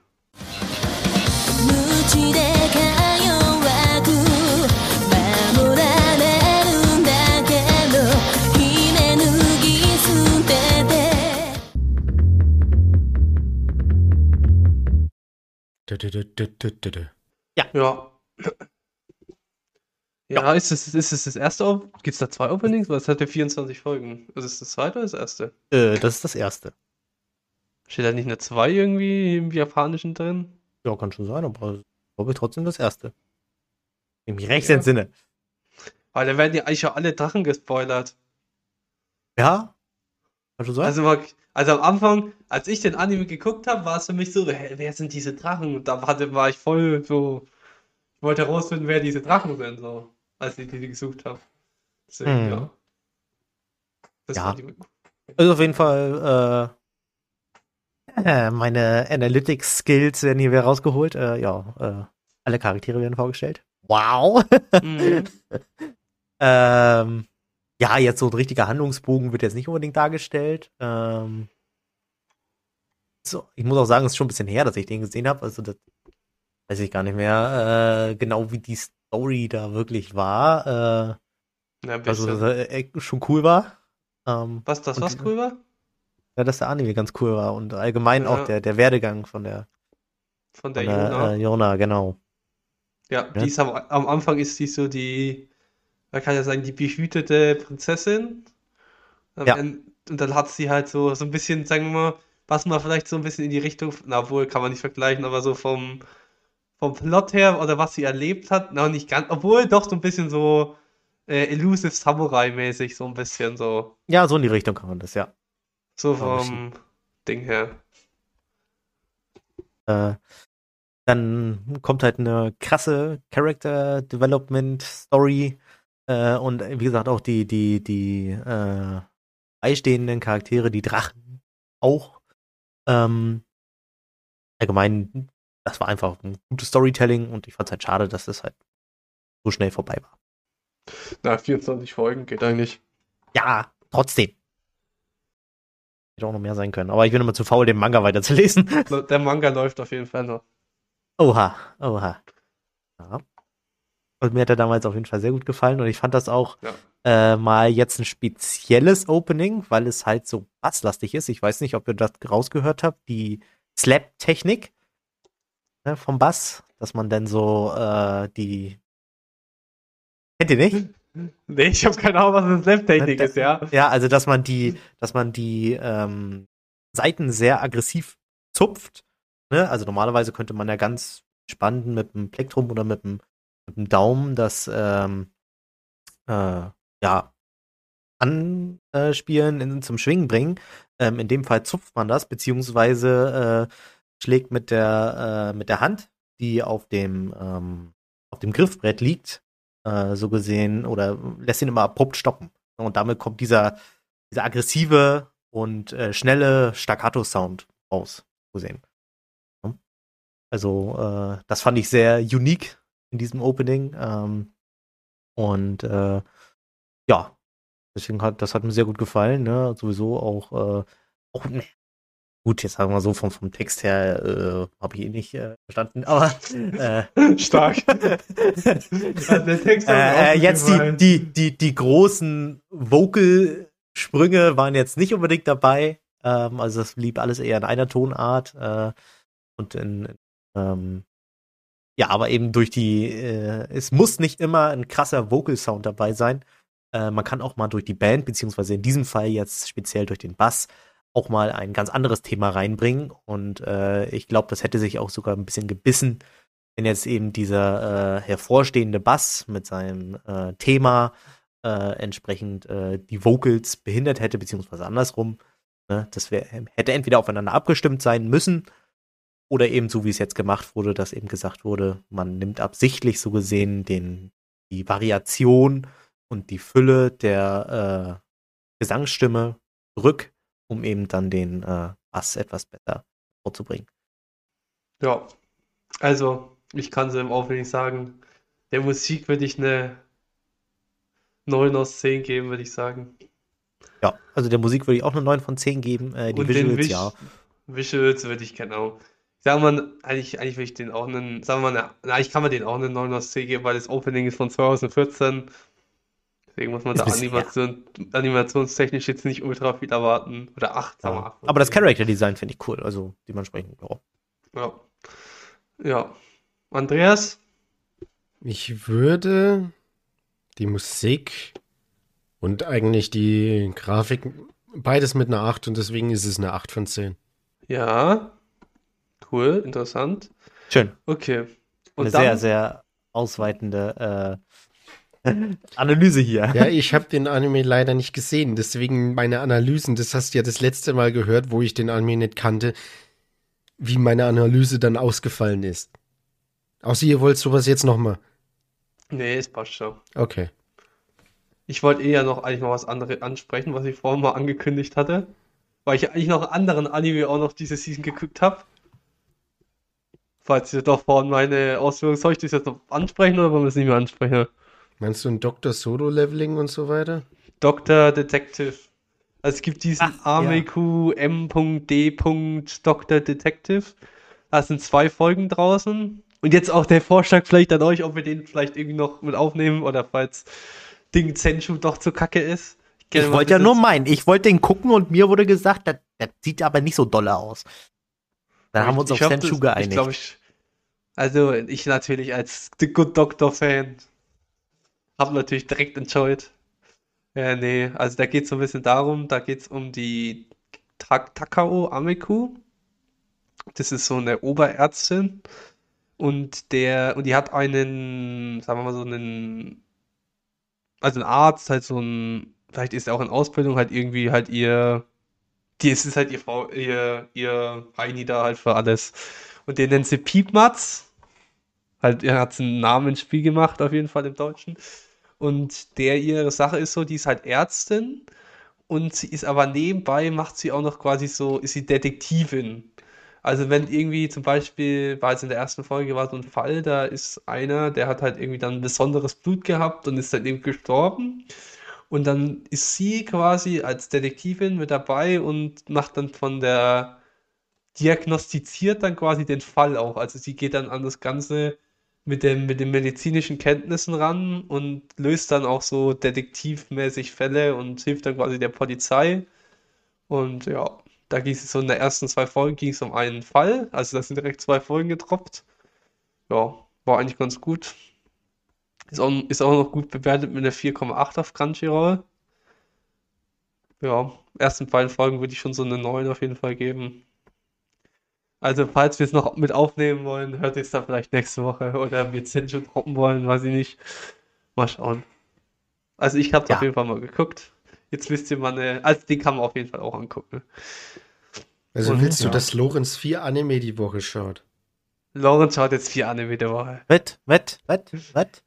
A: 無知でか弱く守られるんだけどひね脱ぎ捨てて
B: Dü, dü, dü, dü, dü, dü, dü.
D: Ja. Ja, ist es, ist es das erste Opening? Gibt es da zwei Openings? Weil es hat ja vierundzwanzig Folgen. Ist es das zweite oder das erste?
C: Äh, das ist das erste.
D: Steht da nicht eine zwei irgendwie im Japanischen drin?
C: Ja, kann schon sein, aber glaube ich trotzdem das erste. Wenn ich mich recht
D: Ja.
C: entsinne.
D: Weil da werden ja eigentlich auch alle Drachen gespoilert.
C: Ja? Kann schon sein?
D: Also, war- also am Anfang, als ich den Anime geguckt habe, war es für mich so, hä, wer sind diese Drachen? Und da hatte, war ich voll so, ich wollte herausfinden, wer diese Drachen sind, so, als ich die gesucht habe. Deswegen,
C: Mhm.
D: ja. Das
C: Ja.
D: war die,
C: Also auf jeden Fall, äh, äh, meine Analytics-Skills werden hier wieder rausgeholt. Äh, ja, äh, alle Charaktere werden vorgestellt. Wow!
D: Mhm.
C: ähm, ja, jetzt so ein richtiger Handlungsbogen wird jetzt nicht unbedingt dargestellt. Ähm, so, ich muss auch sagen, es ist schon ein bisschen her, dass ich den gesehen habe. Also das weiß ich gar nicht mehr äh, genau, wie die Story da wirklich war. Äh,
D: Ja, ein
C: also
D: bisschen.
C: dass er echt schon cool war. Ähm,
D: Was, das
C: und
D: was
C: die-
D: cool war?
C: Ja, dass der Anime ganz cool war und allgemein
D: Ja.
C: auch der, der Werdegang von der,
D: Von der
C: von der
D: Yuna.
C: äh, Jona, genau.
D: Ja,
C: Ja.
D: die ist am, am Anfang ist die so die, man kann ja sagen, die behütete Prinzessin. Am
C: Ja.
D: Ende- Und dann hat sie halt so, so ein bisschen, sagen wir mal, was man vielleicht so ein bisschen in die Richtung, na wohl, kann man nicht vergleichen, aber so vom, vom Plot her oder was sie erlebt hat, noch nicht ganz, obwohl doch so ein bisschen so äh, Elusive Samurai-mäßig, so ein bisschen so,
C: Ja, so in die Richtung kann man das, ja.
D: so
C: Mal ein bisschen.
D: vom Ding her.
C: Äh, dann kommt halt eine krasse Character Development Story äh, und wie gesagt auch die, die, die äh, beistehenden Charaktere, die Drachen auch. Ähm, allgemein, das war einfach ein gutes Storytelling und ich fand es halt schade, dass das halt so schnell vorbei war.
D: Na, vierundzwanzig Folgen geht eigentlich.
C: Ja, trotzdem. Hätte auch noch mehr sein können. Aber ich bin immer zu faul, den Manga weiterzulesen.
D: Der Manga läuft auf jeden Fall noch.
C: Oha, oha. Ja. Und mir hat er damals auf jeden Fall sehr gut gefallen und ich fand das auch
D: Ja.
C: äh, mal jetzt ein spezielles Opening, weil es halt so basslastig ist. Ich weiß nicht, ob ihr das rausgehört habt, die Slap-Technik ne, vom Bass, dass man dann so äh, die kennt ihr nicht?
D: Nee, ich habe keine Ahnung, was eine Slap-Technik
C: Da-
D: ist, ja.
C: Ja, also dass man die, dass man die ähm, Saiten sehr aggressiv zupft. Ne? Also normalerweise könnte man ja ganz spannend mit dem Plektrum oder mit dem, mit dem Daumen das ähm, äh, ja anspielen, in, zum Schwingen bringen. Ähm, in dem Fall zupft man das, beziehungsweise äh, schlägt mit der, äh, mit der Hand, die auf dem, ähm, auf dem Griffbrett liegt, äh, so gesehen, oder lässt ihn immer abrupt stoppen. Und damit kommt dieser, dieser aggressive und äh, schnelle Staccato-Sound raus, so gesehen. Ja. Also, äh, das fand ich sehr unique in diesem Opening. Ähm, und äh, ja, deswegen hat das hat mir sehr gut gefallen, ne? Sowieso auch, äh, auch ne, gut, jetzt sagen wir so, vom, vom Text her äh, habe ich eh nicht äh, verstanden, aber äh,
D: Stark. Also der Text hat mir auch
C: äh,
D: gut
C: jetzt die,
D: gefallen.
C: die, die, die großen Vocal-Sprünge waren jetzt nicht unbedingt dabei. Ähm, also das blieb alles eher in einer Tonart. Äh, und in, ähm, ja, aber eben durch die, äh, es muss nicht immer ein krasser Vocal-Sound dabei sein. Äh, man kann auch mal durch die Band, beziehungsweise in diesem Fall jetzt speziell durch den Bass, auch mal ein ganz anderes Thema reinbringen. Und äh, ich glaube, das hätte sich auch sogar ein bisschen gebissen, wenn jetzt eben dieser äh, hervorstehende Bass mit seinem äh, Thema äh, entsprechend äh, die Vocals behindert hätte, beziehungsweise andersrum. Ne? Das wär, hätte entweder aufeinander abgestimmt sein müssen oder eben so, wie es jetzt gemacht wurde, dass eben gesagt wurde, man nimmt absichtlich so gesehen den, die Variation und die Fülle der äh, Gesangsstimme zurück, um eben dann den äh, Bass etwas besser vorzubringen.
D: Ja, also ich kann es im Opening sagen, der Musik würde ich eine neun aus zehn geben, würde ich sagen.
C: Ja, also der Musik würde ich auch eine neun von zehn geben. Äh, die
D: Und den
C: Visuals,
D: Vis
C: ja.
D: Visuals würde ich, genau. Ich sag mal, eigentlich, eigentlich würde ich den auch einen, sagen wir mal, eine, na, eigentlich kann man den auch eine neun aus zehn geben, weil das Opening ist von zwanzig vierzehn. Deswegen muss man
C: Ist
D: da
C: ein bisschen, ja.
D: Animation, animationstechnisch jetzt nicht ultra viel erwarten. Oder acht, sagen wir
C: Ja.
D: acht.
C: Aber das Character Design finde ich cool, also dementsprechend, ja.
D: Ja. Ja. Andreas?
B: Ich würde die Musik und eigentlich die Grafik beides mit einer acht und deswegen ist es eine acht von zehn.
D: Ja. Cool, interessant.
C: Schön.
D: Okay. Und
C: Eine
D: dann,
C: sehr, sehr ausweitende äh, Analyse hier.
B: Ja, ich habe den Anime leider nicht gesehen, deswegen meine Analysen, das hast du ja das letzte Mal gehört, wo ich den Anime nicht kannte, wie meine Analyse dann ausgefallen ist. Außer ihr wollt sowas jetzt nochmal.
D: nee, es passt schon.
B: Okay.
D: Ich wollte eher noch eigentlich noch was anderes ansprechen, was ich vorhin mal angekündigt hatte. Weil ich eigentlich noch einen anderen Anime auch noch diese Season geguckt habe. Falls ihr doch vorhin meine Ausführungen, soll ich das jetzt noch ansprechen oder wollen wir es nicht mehr ansprechen?
B: Meinst du ein Doktor Solo-Leveling und so weiter?
D: Doktor Detective. Also es gibt diesen
C: Ach, ja.
D: Ameku M.D. Doktor Detective. Da sind zwei Folgen draußen. Und jetzt auch der Vorschlag vielleicht an euch, ob wir den vielleicht irgendwie noch mit aufnehmen oder falls Ding Zenshu doch zu kacke ist. gerne
C: Ich
D: mal
C: wollte ja
D: bitte-
C: nur meinen. Ich wollte den gucken und mir wurde gesagt, das, das sieht aber nicht so dolle aus. Dann haben wir uns
D: Ich-
C: auf
D: ich hab
C: Senchu
D: das-
C: geeinigt.
D: Ich glaube, ich, also ich natürlich als The Good Doctor Fan habe natürlich direkt enjoyed. Ja, nee, also da geht es so ein bisschen darum, da geht es um die Ta Takao Ameku. Das ist so eine Oberärztin Und der, und die hat einen, sagen wir mal so einen, also ein Arzt, halt so ein, vielleicht ist er auch in Ausbildung, halt irgendwie halt ihr, die es ist halt ihr Frau, ihr, ihr Heini da halt für alles. Und den nennt sie Piepmatz. Halt, er hat einen Namen ins Spiel gemacht, auf jeden Fall im Deutschen. Und der ihre Sache ist so, die ist halt Ärztin und sie ist aber nebenbei, macht sie auch noch quasi so, ist sie Detektivin. Also wenn irgendwie zum Beispiel, war jetzt in der ersten Folge war so ein Fall, da ist einer, der hat halt irgendwie dann besonderes Blut gehabt und ist dann eben gestorben. Und dann ist sie quasi als Detektivin mit dabei und macht dann von der, diagnostiziert dann quasi den Fall auch. Also sie geht dann an das Ganze mit dem, mit den medizinischen Kenntnissen ran und löst dann auch so detektivmäßig Fälle und hilft dann quasi der Polizei. Und ja, da ging es so in der ersten zwei Folgen ging es um einen Fall. Also da sind direkt zwei Folgen getroppt. Ja, war eigentlich ganz gut. Ist auch, ist auch noch gut bewertet mit einer vier Komma acht auf Crunchyroll. Ja, ersten beiden Folgen würde ich schon so eine neun auf jeden Fall geben. Also, falls wir es noch mit aufnehmen wollen, hört ihr es dann vielleicht nächste Woche oder wir sind schon droppen wollen, weiß ich nicht. Mal schauen. Also, ich habe es
C: Ja.
D: auf jeden Fall mal geguckt. Jetzt wisst ihr mal eine, also den kann man auf jeden Fall auch angucken.
B: Also
D: Und,
B: willst du,
D: ja.
B: dass Lorenz vier Anime die Woche schaut?
D: Lorenz schaut jetzt vier Anime der Woche.
C: Wett, wett, wett, wett.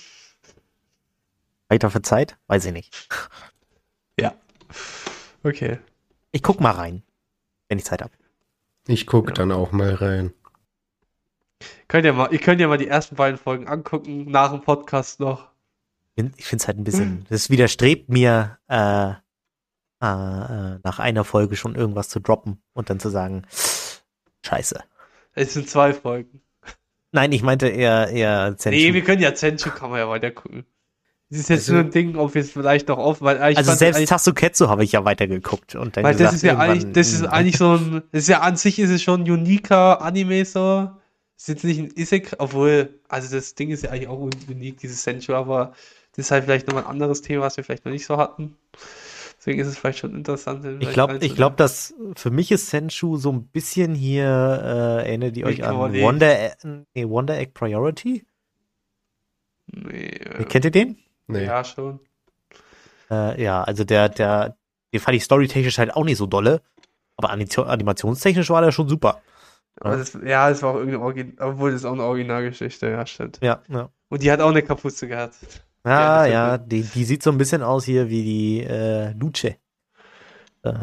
C: Weiter für Zeit? Weiß ich nicht.
D: Ja. Okay.
C: Ich guck mal rein, wenn ich Zeit habe.
B: Ich gucke
D: Ja.
B: dann auch mal rein.
D: Könnt ihr mal, ihr könnt ja mal die ersten beiden Folgen angucken, nach dem Podcast noch.
C: Ich finde es halt ein bisschen, das widerstrebt mir, äh, äh, äh, nach einer Folge schon irgendwas zu droppen und dann zu sagen, scheiße.
D: Es sind zwei Folgen.
C: Nein, ich meinte eher, eher Zensu.
D: Nee, wir können ja Zenchu, kann man ja weiter gucken. Es ist jetzt
B: Also-
D: nur ein Ding, ob wir es vielleicht noch auf, weil ich
C: Also
D: fand
C: selbst
D: eigentlich-
C: Tatsuketsu habe ich ja weitergeguckt und dann
D: Weil
C: gesagt,
D: das ist ja eigentlich,
C: irgendwann,
D: das ist
C: mh,
D: eigentlich so ein, das ist ja an sich ist es schon ein uniker Anime so. Ist jetzt nicht ein Isekai, obwohl, also das Ding ist ja eigentlich auch unique, dieses Senju, aber das ist halt vielleicht nochmal ein anderes Thema, was wir vielleicht noch nicht so hatten. Deswegen ist es vielleicht schon interessant. den
C: Ich
D: vielleicht
C: glaube, ich
D: reinzunehmen.
C: glaube, dass für mich ist Senju so ein bisschen hier, äh, erinnert ihr euch an
D: Recovery.
C: Wonder, nee, Wonder Egg Priority?
D: Nee,
C: Äh, Kennt ihr den?
B: Nee.
D: ja, schon.
C: Äh, ja, also der, der, den fand ich storytechnisch halt auch nicht so dolle, aber Animation- animationstechnisch war der schon super.
D: Aber
C: Ja.
D: das, ja, das war auch irgendeine Origin, obwohl das ist auch eine Originalgeschichte, ja, stimmt.
C: Ja, ja.
D: Und die hat auch eine Kapuze gehabt. Ja,
C: Ja,
D: das
C: ja,
D: ist-
C: die, die sieht so ein bisschen aus hier wie die äh, Luce. Äh,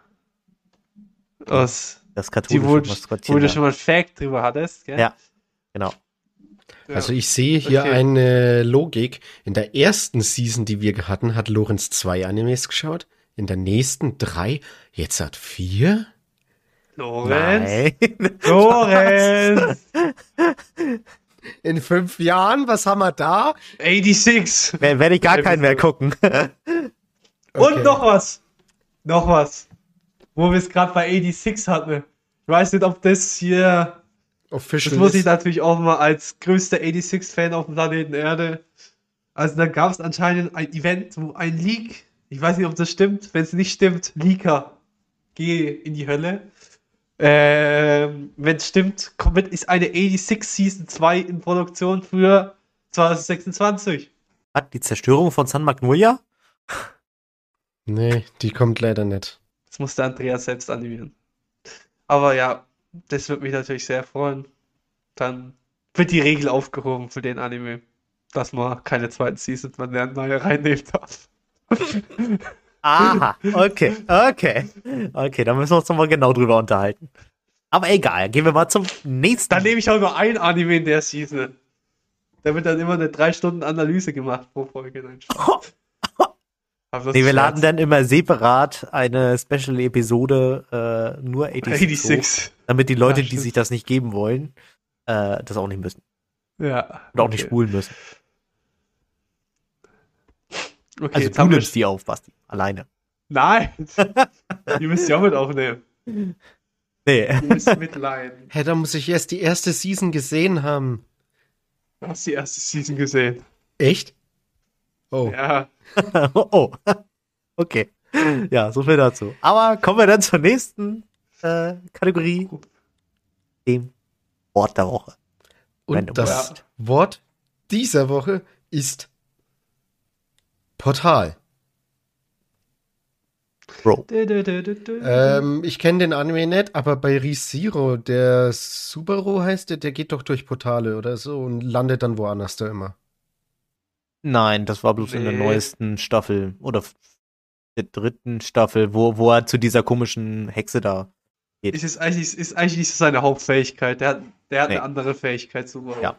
D: Aus,
C: das
D: die,
C: katholische
D: wo,
C: Maskottchen.
D: wo du
C: da.
D: schon mal ein Fact drüber hattest, gell?
C: Ja. Genau.
D: Ja.
B: Also ich sehe hier
D: Okay.
B: eine Logik. In der ersten Season, die wir hatten, hat Lorenz zwei Animes geschaut. In der nächsten drei. Jetzt hat vier.
D: Lorenz.
C: Nein.
D: Lorenz!
B: In fünf Jahren, was haben wir da?
D: sechsundachtzig!
C: Wer- Werde ich gar keinen mehr gucken.
B: Okay.
D: Und noch was! Noch was! Wo wir es gerade bei sechsundachtzig hatten. Ich weiß nicht, ob das hier.
B: Official
D: Das muss
B: ist.
D: ich natürlich auch mal als größter sechsundachtzig-Fan auf dem Planeten Erde. Also da gab es anscheinend ein Event, wo ein Leak, ich weiß nicht, ob das stimmt, wenn es nicht stimmt, Leaker, geh in die Hölle. Ähm, wenn es stimmt, kommt, ist eine sechsundachtzig Season zwei in Produktion für zwanzig sechsundzwanzig.
C: Hat die Zerstörung von San Magnolia?
B: Nee, die kommt leider nicht.
D: Das musste Andreas selbst animieren. Aber ja, das würde mich natürlich sehr freuen. Dann wird die Regel aufgehoben für den Anime, dass man keine zweiten Season man lernen neue reinnehmen darf.
C: Aha, okay, okay. Okay, da müssen wir uns nochmal genau drüber unterhalten. Aber egal, gehen wir mal zum nächsten.
D: Dann nehme ich auch nur ein Anime in der Season. Da wird dann immer eine drei Stunden Analyse gemacht pro Folge. Nein, Spaß. Aber das
C: Nee, wir
D: ist
C: laden
D: Scherz.
C: dann immer separat eine Special-Episode äh, nur sechsundachtzig hoch,
D: sechsundachtzig.
C: damit die Leute,
D: Ja,
C: die
D: stimmt.
C: sich das nicht geben wollen, äh, das auch nicht müssen.
D: Ja.
C: Und auch nicht
D: okay.
C: spulen müssen.
D: Okay,
C: Also
D: jetzt
C: du
D: haben wir.
C: nimmst die auf, Basti. Alleine.
D: Nein! Die müsst ihr auch mit aufnehmen.
C: Nee.
D: Die müsst mitleiden.
B: Hä, da muss ich erst die erste Season gesehen haben.
D: Du hast die erste Season gesehen.
B: Echt? Oh.
D: Ja.
C: oh, oh. Okay. Ja, so viel dazu. Aber kommen wir dann zur nächsten äh, Kategorie. Dem Wort der Woche.
B: Und
C: Random
B: das
C: Word.
B: Wort dieser Woche ist Portal.
C: Bro.
D: Dö, dö, dö, dö, dö.
B: Ähm, ich kenne den Anime nicht, aber bei ReZero, der Subaru heißt der, der geht doch durch Portale oder so und landet dann woanders da immer.
C: Nein, das war bloß in der
D: Nee.
C: neuesten Staffel oder f- der dritten Staffel, wo, wo er zu dieser komischen Hexe da geht.
D: Ist, es eigentlich, ist eigentlich nicht so seine Hauptfähigkeit. Der hat, der hat
C: Nee.
D: eine andere Fähigkeit. Super.
C: Ja.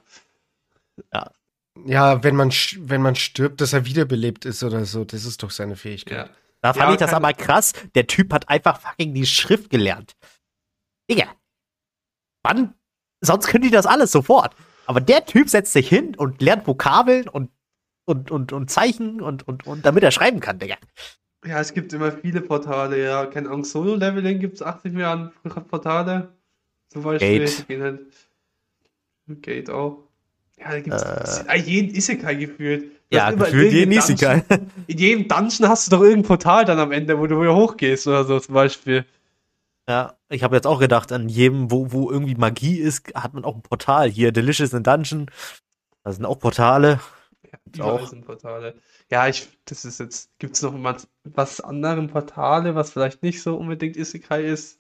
B: Ja, wenn man, sch- wenn man stirbt, dass er wiederbelebt ist oder so, das ist doch seine
D: Ja.
B: Fähigkeit.
C: Da fand
D: Ja,
C: ich das
D: kann-
C: aber krass. Der Typ hat einfach fucking die Schrift gelernt. Digga. Wann? Sonst können die das alles sofort. Aber der Typ setzt sich hin und lernt Vokabeln und, und, und, und Zeichen und, und, und damit er schreiben kann, Digga.
D: Ja, es gibt immer viele Portale. Ja, keine Ahnung, Solo-Leveling gibt es achtzig Milliarden Portale. Zum Beispiel.
C: Gate.
D: Die gehen halt. Gate auch. Ja, da gibt
C: Äh.
D: es jeden Isekai gefühlt. Du
C: Ja,
D: hast immer
C: gefühlt jeden
D: irgendeinen
C: Isekai.
D: Dungeon- In jedem Dungeon hast du doch irgendein Portal dann am Ende, wo du wieder hochgehst oder so zum Beispiel.
C: Ja, ich habe jetzt auch gedacht, an jedem, wo, wo irgendwie Magie ist, hat man auch ein Portal. Hier, Delicious in Dungeon, da sind auch Portale.
D: Überall
C: Auch.
D: sind Portale. Ja, ich, das ist jetzt, gibt es noch mal was anderen Portale, was vielleicht nicht so unbedingt Isekai ist?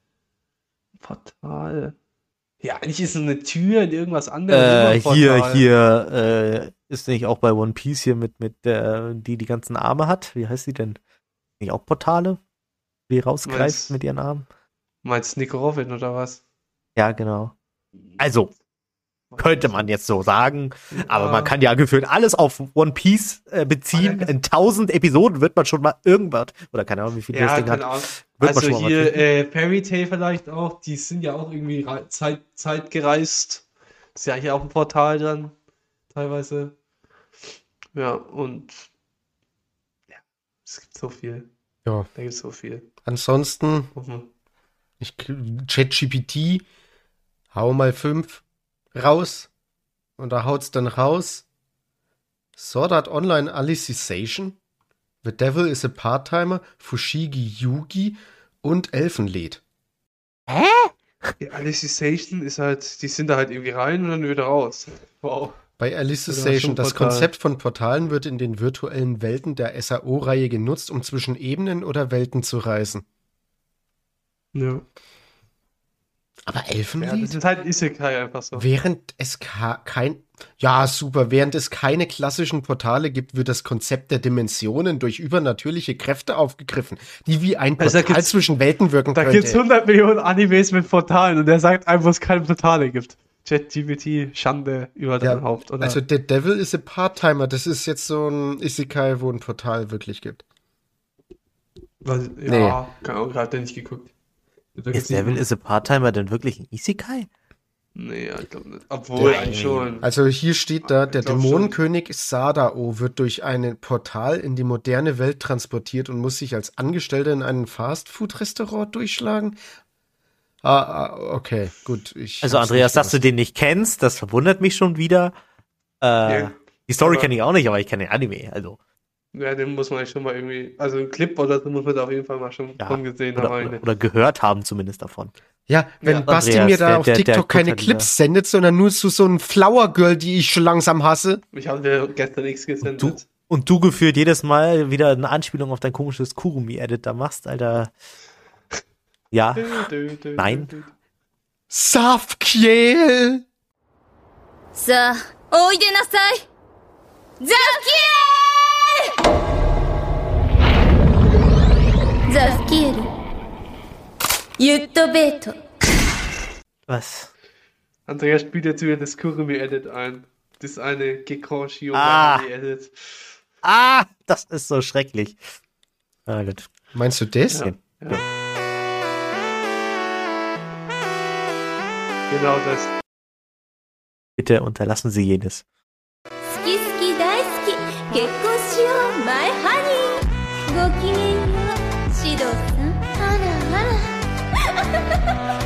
D: Portal. Ja, eigentlich ist es eine Tür in irgendwas anderem.
C: Äh,
D: immer
C: hier,
D: Portal.
C: hier, äh, ist nicht auch bei One Piece hier mit, mit der, die die ganzen Arme hat? Wie heißt die denn? Nicht auch Portale? Die rausgreift
D: Meinst-
C: mit ihren Armen?
D: Meinst Nick Robin oder was?
C: Ja, genau. Also, könnte man jetzt so sagen, aber
D: Ja.
C: man kann ja gefühlt alles auf One Piece äh, beziehen.
D: Ah, ja.
C: In tausend Episoden wird man schon mal irgendwas, oder keine Ahnung, wie viel das
D: Ja,
C: Ding
D: keine
C: hat.
D: Ahnung.
C: Wird man
D: Also
C: schon mal was
D: hier
C: finden.
D: äh, Fairy Tail vielleicht auch, die sind ja auch irgendwie rei- Zeit, zeitgereist. Ist ja hier auch ein Portal dann, teilweise. Ja, und ja, es gibt so viel.
B: Ja.
D: Da gibt es so viel.
B: Ansonsten,
D: Mhm.
B: ich ChatGPT, hau mal fünf raus und da haut's dann raus. Sword Art Online Alicization, The Devil is a Part-Timer, Fushigi Yugi und Elfenlied.
D: Die Alicization ist halt, die sind da halt irgendwie rein und dann wieder raus. Wow.
B: Bei Alicization, das
D: Portal.
B: Konzept von Portalen wird in den virtuellen Welten der S A O-Reihe genutzt, um zwischen Ebenen oder Welten zu reisen.
D: Ja.
B: Aber
D: Ja, das
B: Elfenlied?
D: ist halt Isekai einfach so.
B: Während es ka- kein, ja, super, während es keine klassischen Portale gibt, wird das Konzept der Dimensionen durch übernatürliche Kräfte aufgegriffen, die wie ein
D: Also da
B: Portal
D: gibt's-
B: zwischen Welten wirken
D: Da gibt es
B: könnte.
D: hundert Millionen Animes mit Portalen und der sagt einem, wo es keine Portale gibt. ChatGPT, Schande über
B: Ja,
D: dein Haupt, oder?
B: Also The Devil is a Part-Timer, das ist jetzt so ein Isekai, wo ein Portal wirklich gibt.
D: Was,
B: Nee.
D: ja, keine Ahnung, gerade nicht geguckt. Da
C: Ist
D: gibt's
C: Devil
D: nicht-
C: is a Part-Timer denn wirklich ein Isekai?
D: Nee, ja, ich glaube nicht. Obwohl,
B: Der-
D: eigentlich schon.
B: Also hier steht da,
D: Ich
B: der
D: glaub schon.
B: Dämonenkönig Sadao wird durch ein Portal in die moderne Welt transportiert und muss sich als Angestellter in einem Fastfood-Restaurant durchschlagen. Ah, ah, okay, gut. Ich
C: Also
B: hab's
C: Andreas,
B: nicht
C: dass du den nicht kennst, das verwundert mich schon wieder. Äh,
D: Ja,
C: die Story
D: aber-
C: kenne ich auch nicht, aber ich kenne den Anime. Also,
D: ja, den muss man eigentlich schon mal irgendwie, also ein Clip oder so muss man da auf jeden Fall mal schon
C: ja,
D: von gesehen
C: oder,
D: haben.
C: oder, oder gehört haben zumindest davon.
B: Ja, wenn
D: Ja,
B: Basti
C: Andreas,
B: mir da
C: der-
B: auf
C: der- der
B: TikTok
C: guckt
B: keine
C: halt
B: Clips sendet, sondern nur zu so einem Flower Girl, die ich schon langsam hasse.
D: Ich habe dir gestern nichts
C: Du,
D: gesendet.
C: und du gefühlt jedes Mal wieder eine Anspielung auf dein komisches Kurumi-Edit da machst, Alter. Ja,
D: Dö, dö, dö,
C: Nein.
D: dö, dö.
B: Safkiel!
A: さあおいでなさいザフキエルザフキエルユットベート
C: was?
D: Andreas spielt jetzt wieder das Kurumi-Edit ein. Das eine Gekonshi
C: Ah.
D: Edit.
C: Ah, das ist so schrecklich. Ah, gut.
B: Meinst du das?
D: Ja. Ja. Genau das.
C: Bitte unterlassen Sie jenes.
A: 好き好き大好き結婚しようマイハニーごきげんようシドさんあらあら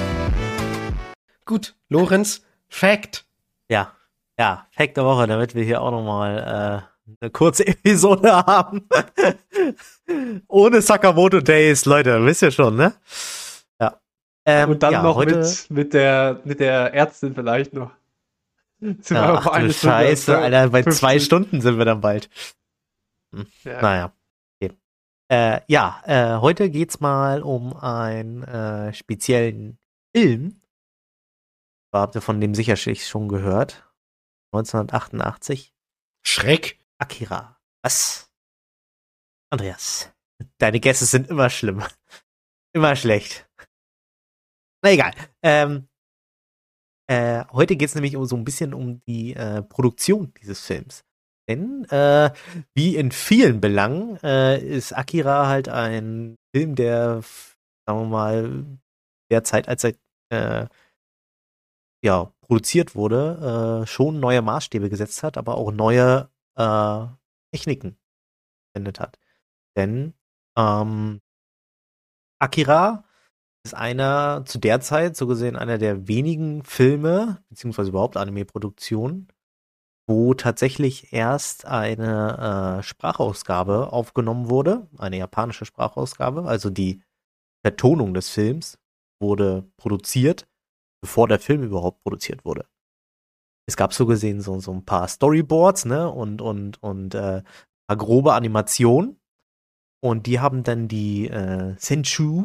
B: Gut, Lorenz, Fact.
C: Ja, ja, Fact der Woche, damit wir hier auch nochmal äh, eine kurze Episode haben. Ohne Sakamoto Days, Leute, wisst ihr schon, ne? Ja. Ähm,
D: Und dann
C: ja,
D: noch
C: heute,
D: mit, mit, der, mit der Ärztin vielleicht noch. Sind wir
C: Ja,
D: aber
C: ach du
D: eine Stunde,
C: Scheiße,
D: zwei-
C: Alter, bei
D: fünfzig.
C: zwei Stunden sind wir dann bald.
D: Ja.
C: Naja. Okay. Äh, ja, äh, heute geht's mal um einen äh, speziellen Film. Habt ihr von dem sicherlich schon gehört? neunzehnhundertachtundachtzig.
B: Schreck.
C: Akira. Was? Andreas, deine Gäste sind immer schlimm. Immer schlecht. Na egal. Ähm, äh, heute geht's nämlich um, so ein bisschen um die äh, Produktion dieses Films. Denn, äh, wie in vielen Belangen, äh, ist Akira halt ein Film, der, f- sagen wir mal, derzeit, als er äh, ja, produziert wurde, äh, schon neue Maßstäbe gesetzt hat, aber auch neue äh, Techniken verwendet hat. Denn ähm, Akira ist einer, zu der Zeit, so gesehen, einer der wenigen Filme, beziehungsweise überhaupt Anime-Produktionen, wo tatsächlich erst eine äh, Sprachausgabe aufgenommen wurde, eine japanische Sprachausgabe, also die Vertonung des Films wurde produziert, bevor der Film überhaupt produziert wurde. Es gab so gesehen so, so ein paar Storyboards, ne, und, und, und äh, ein paar grobe Animationen. Und die haben dann die äh, Senchu,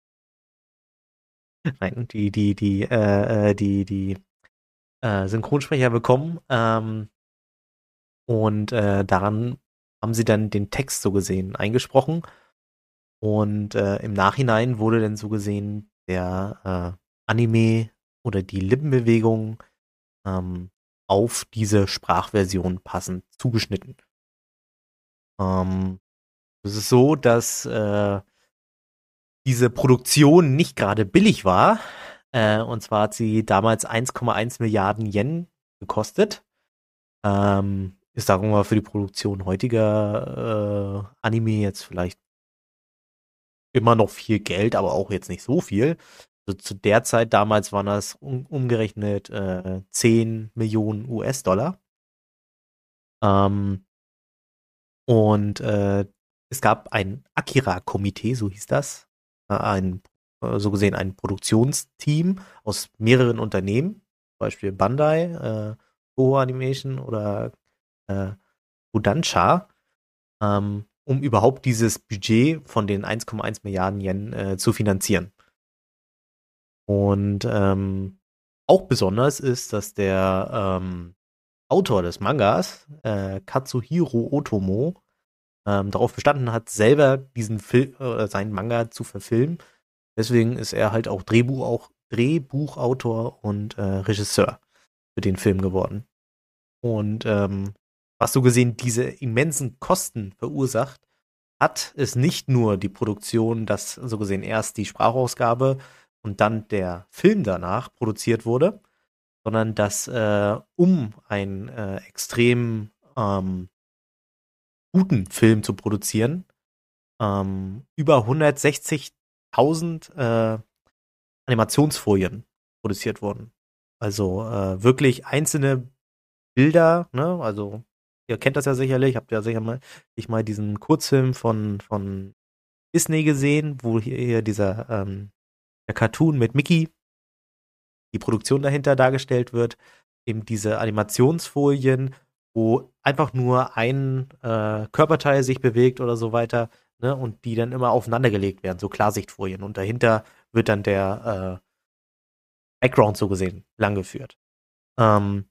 C: nein, die, die, die, äh, äh, die, die äh, Synchronsprecher bekommen. Ähm, und äh, daran haben sie dann den Text so gesehen eingesprochen. Und äh, im Nachhinein wurde dann so gesehen der äh, Anime oder die Lippenbewegung ähm, auf diese Sprachversion passend zugeschnitten. Ähm, es ist so, dass äh, diese Produktion nicht gerade billig war. Äh, und zwar hat sie damals eins Komma eins Milliarden Yen gekostet. Ähm, ist, sagen wir mal, für die Produktion heutiger äh, Anime jetzt vielleicht immer noch viel Geld, aber auch jetzt nicht so viel. Also zu der Zeit damals waren das um, umgerechnet äh, zehn Millionen U S-Dollar. Ähm, und äh, es gab ein Akira-Komitee, so hieß das. Äh, ein, äh, so gesehen ein Produktionsteam aus mehreren Unternehmen, zum Beispiel Bandai, äh, Toho Animation oder äh, Kodansha, ähm, um überhaupt dieses Budget von den eins Komma eins Milliarden Yen äh, zu finanzieren. Und ähm, auch besonders ist, dass der ähm, Autor des Mangas, äh, Katsuhiro Otomo, ähm, darauf bestanden hat, selber diesen Film, äh, seinen Manga zu verfilmen. Deswegen ist er halt auch Drehbuch, auch Drehbuchautor und äh, Regisseur für den Film geworden. Und ähm, was so gesehen diese immensen Kosten verursacht hat, ist nicht nur die Produktion, dass so gesehen erst die Sprachausgabe und dann der Film danach produziert wurde, sondern dass äh, um einen äh, extrem ähm, guten Film zu produzieren, ähm, über hundertsechzigtausend äh, Animationsfolien produziert wurden. Also äh, wirklich einzelne Bilder, ne? Also ihr kennt das ja sicherlich, habt ja sicher mal, ich mal diesen Kurzfilm von, von Disney gesehen, wo hier, hier dieser ähm, der Cartoon mit Mickey, die Produktion dahinter dargestellt wird, eben diese Animationsfolien, wo einfach nur ein äh, Körperteil sich bewegt oder so weiter, ne, und die dann immer aufeinander gelegt werden, so Klarsichtfolien. Und dahinter wird dann der äh, Background so gesehen langgeführt. Ähm,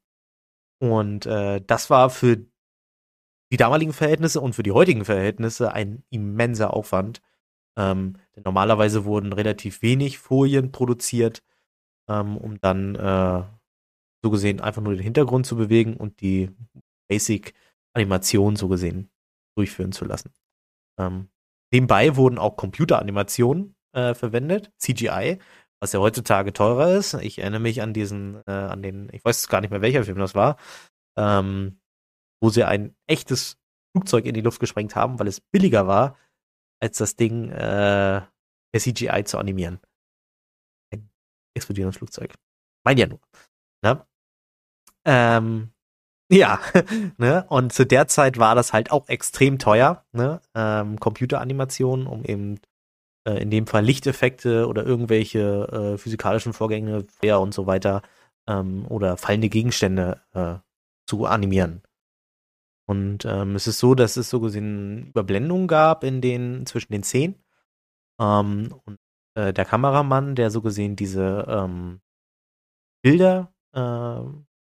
C: und äh, das war für die damaligen Verhältnisse und für die heutigen Verhältnisse ein immenser Aufwand. Ähm, denn normalerweise wurden relativ wenig Folien produziert, ähm, um dann äh, so gesehen einfach nur den Hintergrund zu bewegen und die Basic-Animation so gesehen durchführen zu lassen. Ähm, nebenbei wurden auch Computeranimationen äh, verwendet, C G I, was ja heutzutage teurer ist. Ich erinnere mich an diesen, äh, an den, ich weiß gar nicht mehr, welcher Film das war, ähm, wo sie ein echtes Flugzeug in die Luft gesprengt haben, weil es billiger war, als das Ding äh, per C G I zu animieren. Ein explodierendes Flugzeug. Mein ja nur. Ne? Ähm, ja, ne? Und zu der Zeit war das halt auch extrem teuer, ne? Ähm, Computeranimationen, um eben äh, in dem Fall Lichteffekte oder irgendwelche äh, physikalischen Vorgänge, Feuer und so weiter ähm, oder fallende Gegenstände äh, zu animieren. Und ähm, es ist so, dass es so gesehen Überblendungen gab in den, zwischen den Szenen. Ähm, und äh, der Kameramann, der so gesehen diese ähm, Bilder äh,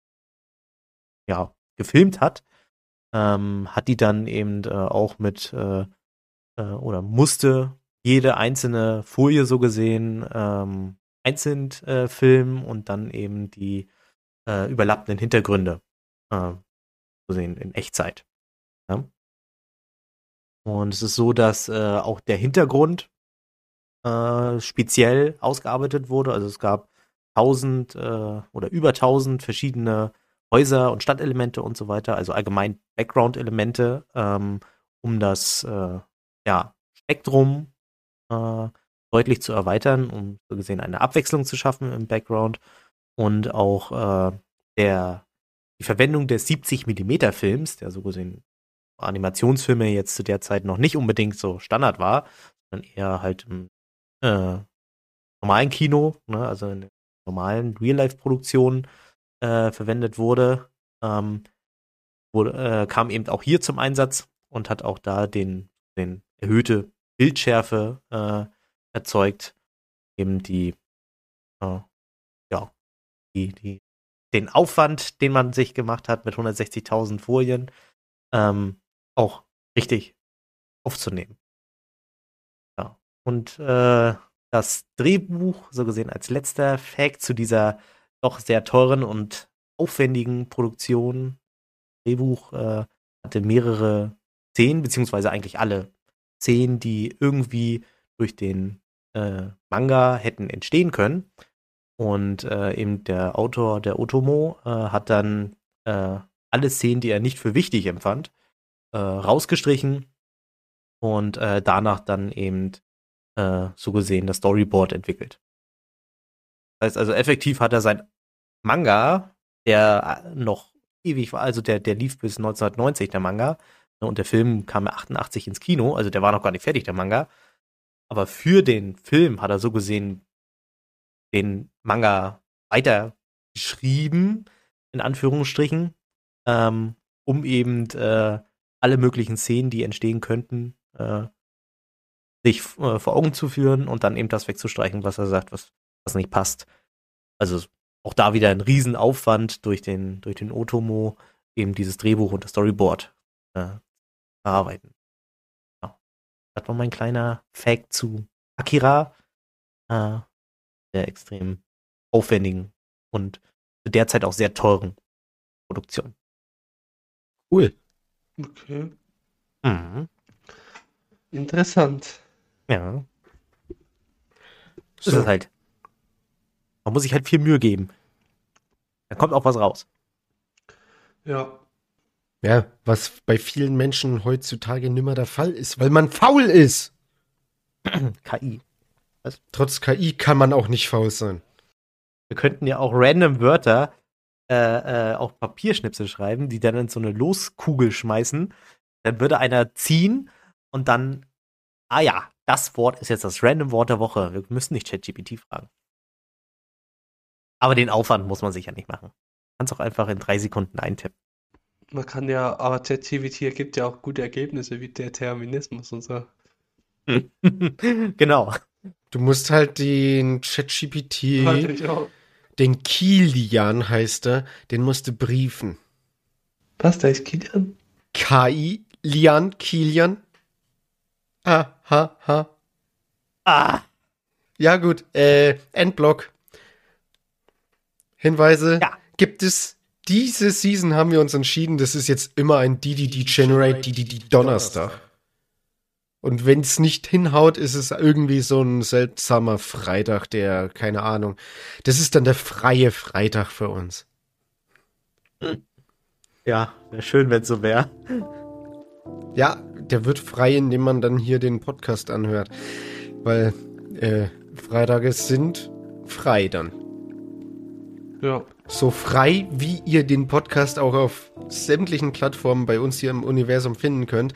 C: ja, gefilmt hat, ähm, hat die dann eben äh, auch mit äh, äh, oder musste jede einzelne Folie so gesehen ähm, einzeln äh, filmen und dann eben die äh, überlappenden Hintergründe äh, so sehen in Echtzeit. Ja? Und es ist so, dass äh, auch der Hintergrund äh, speziell ausgearbeitet wurde. Also es gab tausend äh, oder über tausend verschiedene Häuser und Stadtelemente und so weiter, also allgemein Background-Elemente, ähm, um das äh, ja, Spektrum äh, deutlich zu erweitern, um so gesehen eine Abwechslung zu schaffen im Background und auch äh, der, die Verwendung des siebzig Millimeter Films, der so gesehen Animationsfilme jetzt zu der Zeit noch nicht unbedingt so Standard war, sondern eher halt im äh, normalen Kino, ne, also in normalen Real-Life-Produktionen äh, verwendet wurde, ähm, wurde äh, kam eben auch hier zum Einsatz und hat auch da den, den erhöhte Bildschärfe äh, erzeugt, eben die äh, ja die die den Aufwand, den man sich gemacht hat mit hundertsechzigtausend Folien, ähm, auch richtig aufzunehmen. Ja. Und äh, das Drehbuch, so gesehen als letzter Fact zu dieser doch sehr teuren und aufwendigen Produktion. Drehbuch äh, hatte mehrere Szenen, beziehungsweise eigentlich alle Szenen, die irgendwie durch den äh, Manga hätten entstehen können. Und äh, eben der Autor, der Otomo, äh, hat dann äh, alle Szenen, die er nicht für wichtig empfand, äh, rausgestrichen und äh, danach dann eben äh, so gesehen das Storyboard entwickelt. Das heißt also, effektiv hat er sein Manga, der noch ewig war, also der, der lief bis neunzehnhundertneunzig, der Manga, und der Film kam achtundachtzig ins Kino, also der war noch gar nicht fertig, der Manga. Aber für den Film hat er so gesehen den Manga weiter geschrieben, in Anführungsstrichen, ähm, um eben äh, alle möglichen Szenen, die entstehen könnten, äh, sich äh, vor Augen zu führen und dann eben das wegzustreichen, was er sagt, was, was nicht passt. Also auch da wieder ein Riesenaufwand durch den, durch den Otomo, eben dieses Drehbuch und das Storyboard äh, bearbeiten. Ja. Das war mein kleiner Fact zu Akira, äh, der extrem aufwendigen und zu der Zeit auch sehr teuren Produktion.
B: Cool.
D: Okay.
C: Mhm.
D: Interessant.
C: Ja. Das
B: So.
C: ist halt. Man muss sich halt viel Mühe geben. Da kommt auch was raus.
D: Ja.
B: Ja, was bei vielen Menschen heutzutage nimmer der Fall ist, weil man faul ist.
C: K I.
B: Trotz K I kann man auch nicht faul sein.
C: Wir könnten ja auch random Wörter äh, äh, auf Papierschnipsel schreiben, die dann in so eine Loskugel schmeißen. Dann würde einer ziehen und dann, ah ja, das Wort ist jetzt das random Wort der Woche. Wir müssen nicht ChatGPT fragen. Aber den Aufwand muss man sich ja nicht machen. Du kannst auch einfach in drei Sekunden eintippen.
D: Man kann ja, aber ChatGPT ergibt ja auch gute Ergebnisse wie Determinismus und so.
C: Genau.
B: Du musst halt den ChatGPT,
D: Warte ich auch.
B: den Kilian heißt er, den musst du briefen.
D: Was, da ist Kilian?
B: K I, Lian, Kilian. Ah, ha, ha.
C: Ah,
B: Ja gut, äh, Endblock. Hinweise.
C: Ja.
B: Gibt es, diese Season haben wir uns entschieden, das ist jetzt immer ein D D D Generate D D D Donnerstag. Und wenn es nicht hinhaut, ist es irgendwie so ein seltsamer Freitag, der, keine Ahnung. Das ist dann der freie Freitag für uns.
C: ja, wäre schön, wenn es so wäre.
B: Ja, der wird frei, indem man dann hier den Podcast anhört. Weil äh, Freitage sind frei dann.
D: Ja.
B: So frei, wie ihr den Podcast auch auf sämtlichen Plattformen bei uns hier im Universum finden könnt.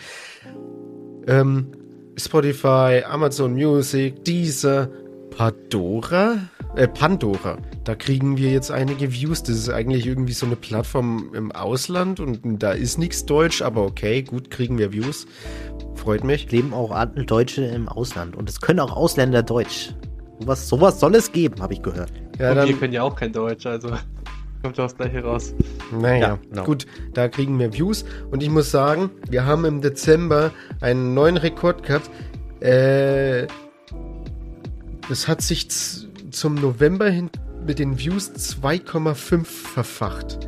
B: Ähm, Spotify, Amazon Music, Deezer, Pandora, äh, Pandora. Da kriegen wir jetzt einige Views. Das ist eigentlich irgendwie so eine Plattform im Ausland und da ist nichts Deutsch, aber okay, gut, kriegen wir Views. Freut mich.
C: Leben auch Deutsche im Ausland und es können auch Ausländer Deutsch. Sowas, sowas soll es geben, habe ich gehört.
B: Ja,
D: und
B: dann,
D: wir können ja auch kein Deutsch, also kommt das gleiche raus.
B: Naja,
C: Ja, genau.
B: gut, da kriegen wir Views. Und ich muss sagen, wir haben im Dezember einen neuen Rekord gehabt. Äh, das hat sich z- zum November hin mit den Views zwei Komma fünf verfacht.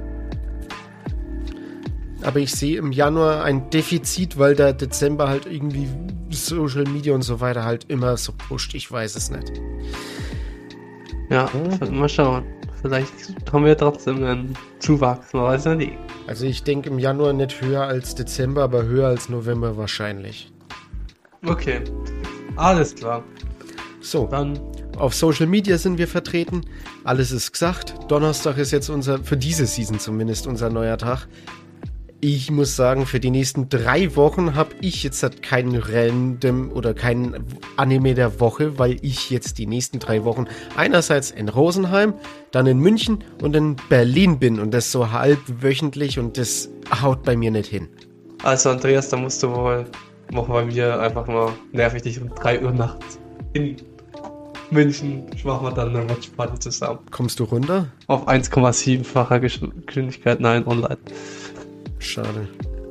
B: Aber ich sehe im Januar ein Defizit, weil der Dezember halt irgendwie Social Media und so weiter halt immer so pusht. Ich weiß es nicht.
D: Ja,
C: Mhm.
D: mal schauen. Vielleicht haben wir trotzdem einen Zuwachs, man weiß ja nie.
B: Also ich denke im Januar nicht höher als Dezember, aber höher als November wahrscheinlich.
D: Okay, alles klar.
B: So,
D: Dann,
B: auf Social Media sind wir vertreten. Alles ist gesagt. Donnerstag ist jetzt unser, für diese Season zumindest, unser neuer Tag. Ich muss sagen, für die nächsten drei Wochen habe ich jetzt halt keinen Random oder keinen Anime der Woche, weil ich jetzt die nächsten drei Wochen einerseits in Rosenheim, dann in München und in Berlin bin und das so halb wöchentlich und das haut bei mir nicht hin.
D: also Andreas, da musst du wohl machen wir mir einfach mal nervig dich um drei Uhr nachts in München. Machen wir dann eine Watchparty zusammen.
B: Kommst du runter?
D: Auf eins Komma sieben-facher Gesch- Geschwindigkeit, nein, online.
B: Schade.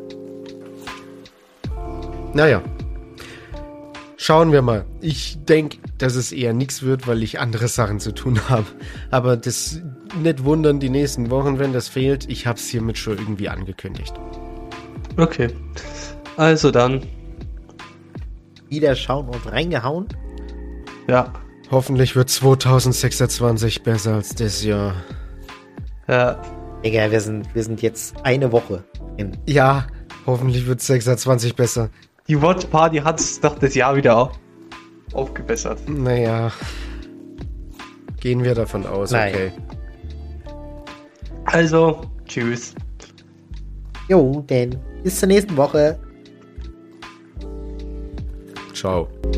B: Naja. Schauen wir mal. Ich denke, dass es eher nichts wird, weil ich andere Sachen zu tun habe. Aber das nicht wundern die nächsten Wochen, wenn das fehlt. Ich habe es hiermit schon irgendwie angekündigt.
D: Okay. Also dann,
C: Wieder schauen und reingehauen.
D: ja.
B: Hoffentlich wird zwanzig sechsundzwanzig besser als das Jahr.
D: Ja,
C: Digga, wir sind, wir sind jetzt eine Woche in.
B: Ja, hoffentlich wird sechsundzwanzig besser.
D: die Watchparty hat es doch das Jahr wieder auf, aufgebessert.
B: Naja. Gehen wir davon aus,
C: Nein.
B: okay.
D: Also, tschüss.
C: Jo, denn bis zur nächsten Woche.
B: Ciao.